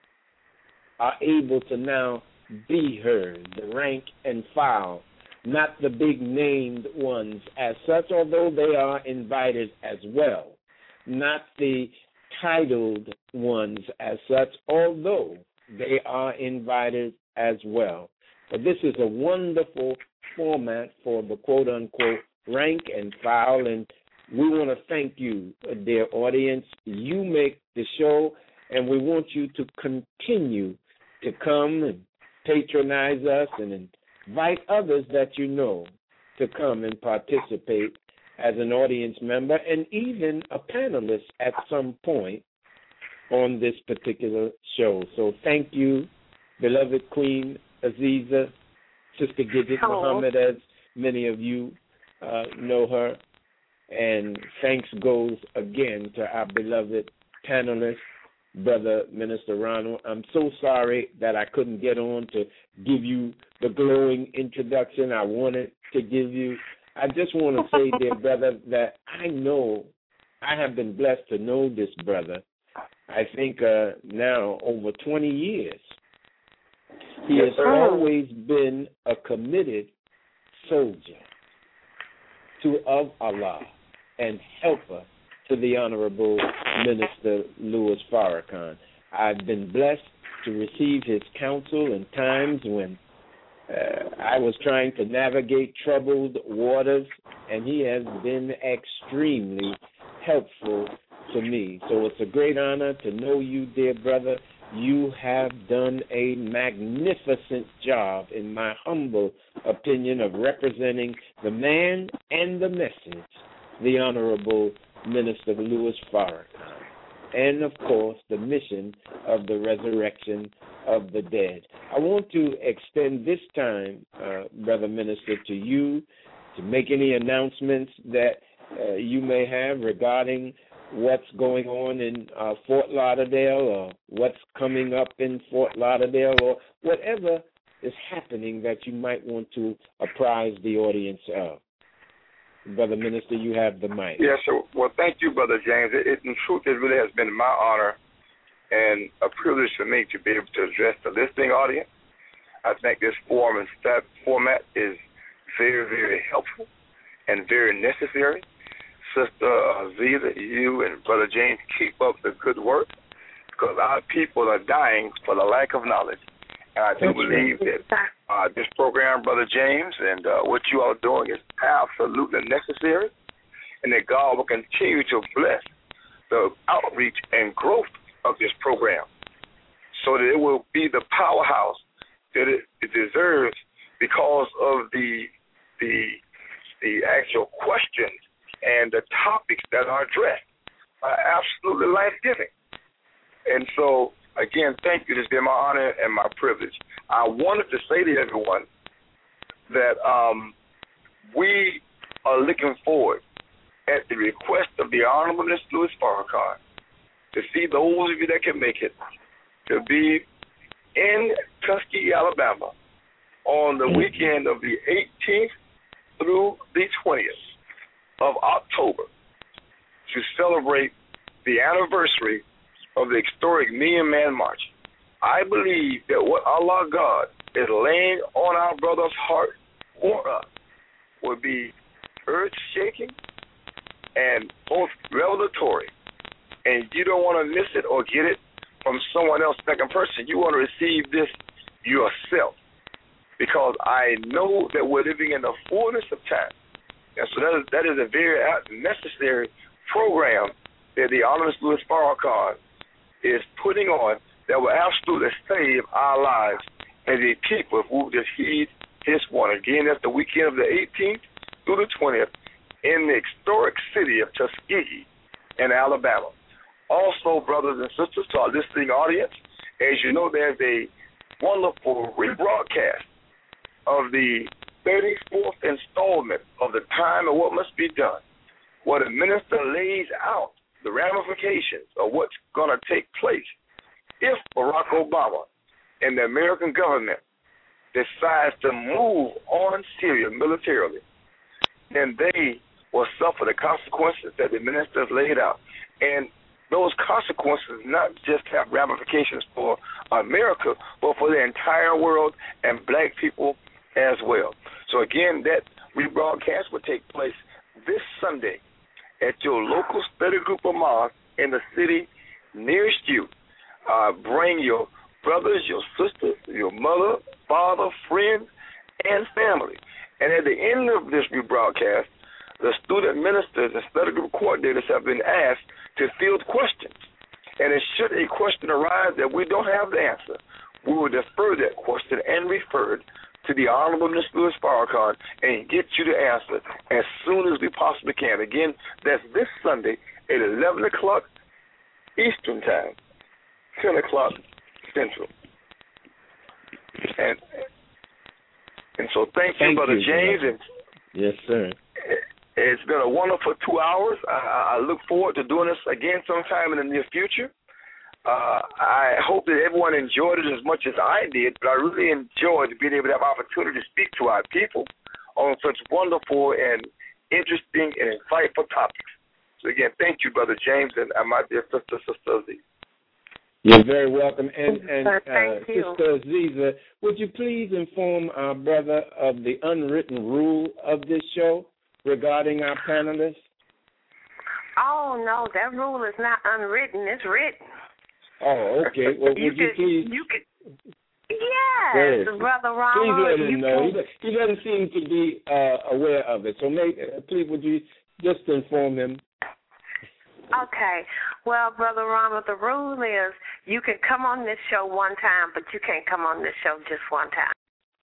are able to now be heard, the rank and file, not the big named ones as such, although they are invited as well, not the titled ones as such, although they are invited as well. But this is a wonderful format for the quote-unquote rank and file, and we want to thank you, dear audience. You make the show, and we want you to continue to come and patronize us and invite others that you know to come and participate as an audience member and even a panelist at some point on this particular show. So thank you, beloved Queen Aziza, Sister Gidget Muhammad, as many of you uh, know her. And thanks goes again to our beloved panelist, Brother Minister Ronald. I'm so sorry that I couldn't get on to give you the glowing introduction I wanted to give you. I just want to say, dear brother, that I know, I have been blessed to know this brother, I think uh, now over twenty years. He has always been a committed soldier to of Allah and helper to the Honorable Minister Louis Farrakhan. I've been blessed to receive his counsel in times when uh, I was trying to navigate troubled waters, and he has been extremely helpful to me. So it's a great honor to know you, dear brother. You have done a magnificent job, in my humble opinion, of representing the man and the message, the Honorable Minister Louis Farrakhan, and, of course, the mission of the resurrection of the dead. I want to extend this time, uh, Brother Minister, to you to make any announcements that uh, you may have regarding what's going on in uh, Fort Lauderdale, or what's coming up in Fort Lauderdale, or whatever is happening that you might want to apprise the audience of. Brother Minister, you have the mic. Yes, sir. Well, thank you, Brother James. It, it, in truth, it really has been my honor and a privilege for me to be able to address the listening audience. I think this form and step format is very, very helpful and very necessary. Sister Aziza, you and Brother James, keep up the good work, because our people are dying for the lack of knowledge. And I do believe that uh, this program, Brother James, and uh, what you are doing is absolutely necessary, and that God will continue to bless the outreach and growth of this program so that it will be the powerhouse that it, it deserves, because of the the the actual questions and the topics that are addressed are absolutely life-giving. And so, again, thank you. It's been my honor and my privilege. I wanted to say to everyone that um, we are looking forward, at the request of the Honorable Mister Louis Farrakhan, to see those of you that can make it, to be in Tuskegee, Alabama, on the weekend of the eighteenth through the twentieth of October, to celebrate the anniversary of the historic Million Man March. I believe that what Allah God is laying on our brother's heart for us will be earth-shaking and both revelatory. And you don't want to miss it or get it from someone else, second person. You want to receive this yourself, because I know that we're living in the fullness of time. And so that is, that is a very necessary program that the Honorable Louis Farrakhan is putting on that will absolutely save our lives as a people if we will just heed his warning. Again, that's the weekend of the eighteenth through the twentieth in the historic city of Tuskegee in Alabama. Also, brothers and sisters, to our listening audience, as you know, there's a wonderful rebroadcast of the thirty-fourth installment of The Time of What Must Be Done, where the minister lays out the ramifications of what's going to take place if Barack Obama and the American government decides to move on Syria militarily. Then they will suffer the consequences that the minister has laid out. And those consequences not just have ramifications for America, but for the entire world and black people as well. So again, that rebroadcast will take place this Sunday at your local study group of mosques in the city nearest you. Uh, bring your brothers, your sisters, your mother, father, friends, and family. And at the end of this rebroadcast, the student ministers and study group coordinators have been asked to field questions. And if should a question arise that we don't have the answer, we will defer that question and refer it to the Honorable Mister Louis Farrakhan and get you the answer as soon as we possibly can. Again, that's this Sunday at eleven o'clock Eastern Time, ten o'clock Central. And and so thank you, thank Brother you, James. And yes, sir. It's been a wonderful two hours. I, I look forward to doing this again sometime in the near future. Uh, I hope that everyone enjoyed it as much as I did, but I really enjoyed being able to have opportunity to speak to our people on such wonderful and interesting and insightful topics. So again, thank you, Brother James, and my dear sister, Sister Aziza. You're very welcome. And, and uh, Sister Aziza, would you please inform our brother of the unwritten rule of this show regarding our panelists? Oh, no, that rule is not unwritten. It's written. Oh, okay. Well, you would you could, please? You could, yes, yes. Brother Ronald. Please let him know. Can... He doesn't seem to be uh, aware of it. So, make, uh, please, would you just inform him? Okay. Well, Brother Ronald, the rule is you can come on this show one time, but you can't come on this show just one time.